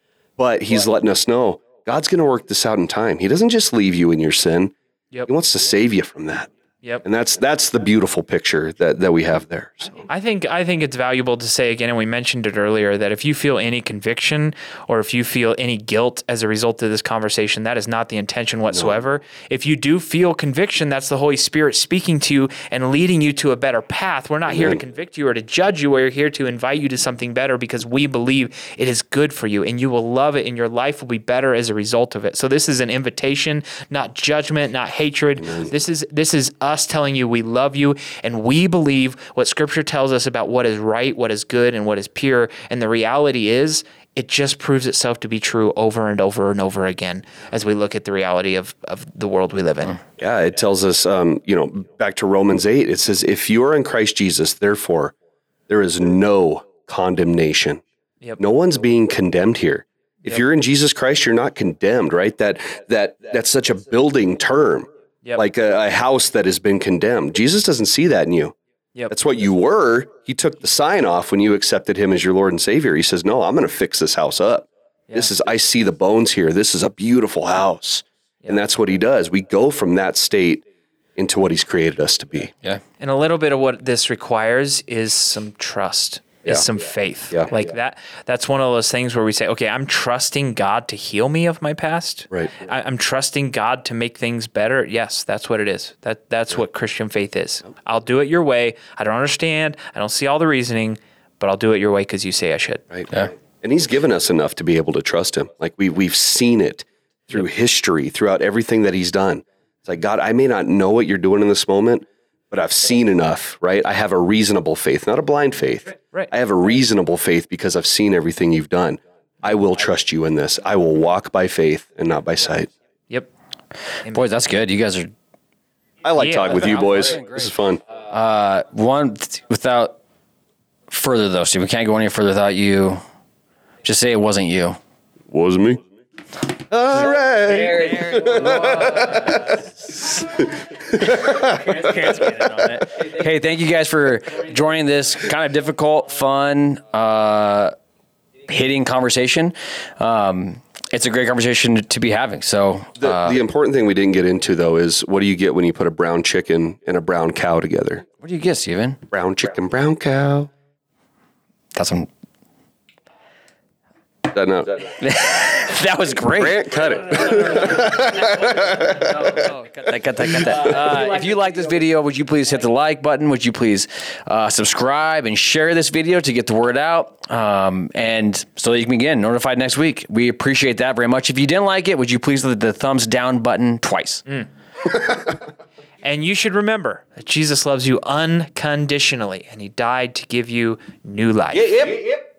Speaker 2: But he's letting us know, God's going to work this out in time. He doesn't just leave you in your sin. Yep. He wants to save you from that. Yep. And that's that's the beautiful picture that, that we have there. So.
Speaker 3: I think I think it's valuable to say again, and we mentioned it earlier, that if you feel any conviction or if you feel any guilt as a result of this conversation, that is not the intention whatsoever. No. If you do feel conviction, that's the Holy Spirit speaking to you and leading you to a better path. We're not Amen. Here to convict you or to judge you. We're here to invite you to something better because we believe it is good for you and you will love it and your life will be better as a result of it. So this is an invitation, not judgment, not hatred. Amen. This is this is us us telling you we love you and we believe what Scripture tells us about what is right, what is good, and what is pure. And the reality is, it just proves itself to be true over and over and over again as we look at the reality of, of the world we live in.
Speaker 2: Yeah, it tells us, um, you know, back to Romans eight, it says, if you are in Christ Jesus, therefore, there is no condemnation. Yep. No one's being condemned here. If yep. you're in Jesus Christ, you're not condemned, right? That that That's such a building term. Yep. Like a, a house that has been condemned. Jesus doesn't see that in you. Yep. That's what you were. He took the sign off when you accepted him as your Lord and Savior. He says, no, I'm going to fix this house up. Yeah. This is, I see the bones here. This is a beautiful house. Yep. And that's what he does. We go from that state into what he's created us to be.
Speaker 3: Yeah. And a little bit of what this requires is some trust. Is yeah. some faith. Yeah. Like yeah. that, that's one of those things where we say, okay, I'm trusting God to heal me of my past.
Speaker 2: Right.
Speaker 3: I, I'm trusting God to make things better. Yes, that's what it is. That That's yeah. what Christian faith is. I'll do it your way. I don't understand. I don't see all the reasoning, but I'll do it your way because you say I should.
Speaker 2: Right. Yeah. And he's given us enough to be able to trust him. Like we, we've seen it through yep. history, throughout everything that he's done. It's like, God, I may not know what you're doing in this moment, but I've seen enough, right? I have a reasonable faith, not a blind faith. Right. I have a reasonable faith because I've seen everything you've done. I will trust you in this. I will walk by faith and not by sight.
Speaker 3: Yep.
Speaker 1: Boys, that's good. You guys are...
Speaker 2: I like yeah, talking with you boys. This is fun.
Speaker 1: Uh, one, without further though, Steve, we can't go any further without you. Just say it wasn't you.
Speaker 2: Wasn't me. All right. There, there
Speaker 1: Hey, thank you guys for joining this kind of difficult, fun, uh, hitting conversation. Um, it's a great conversation to be having. So
Speaker 2: uh, the, the important thing we didn't get into though is what do you get when you put a brown chicken and a brown cow together?
Speaker 1: What do you get, Steven?
Speaker 2: Brown chicken, brown cow.
Speaker 1: That's some.
Speaker 2: That no.
Speaker 1: That was great.
Speaker 2: Grant, cut it.
Speaker 1: Oh, cut that, cut that, cut that. Uh, if you like this video, would you please hit the like button? Would you please uh, subscribe and share this video to get the word out? Um, and so that you can get notified next week. We appreciate that very much. If you didn't like it, would you please hit the thumbs down button twice?
Speaker 3: Mm. And you should remember that Jesus loves you unconditionally, and he died to give you new life.
Speaker 2: Yep. yep.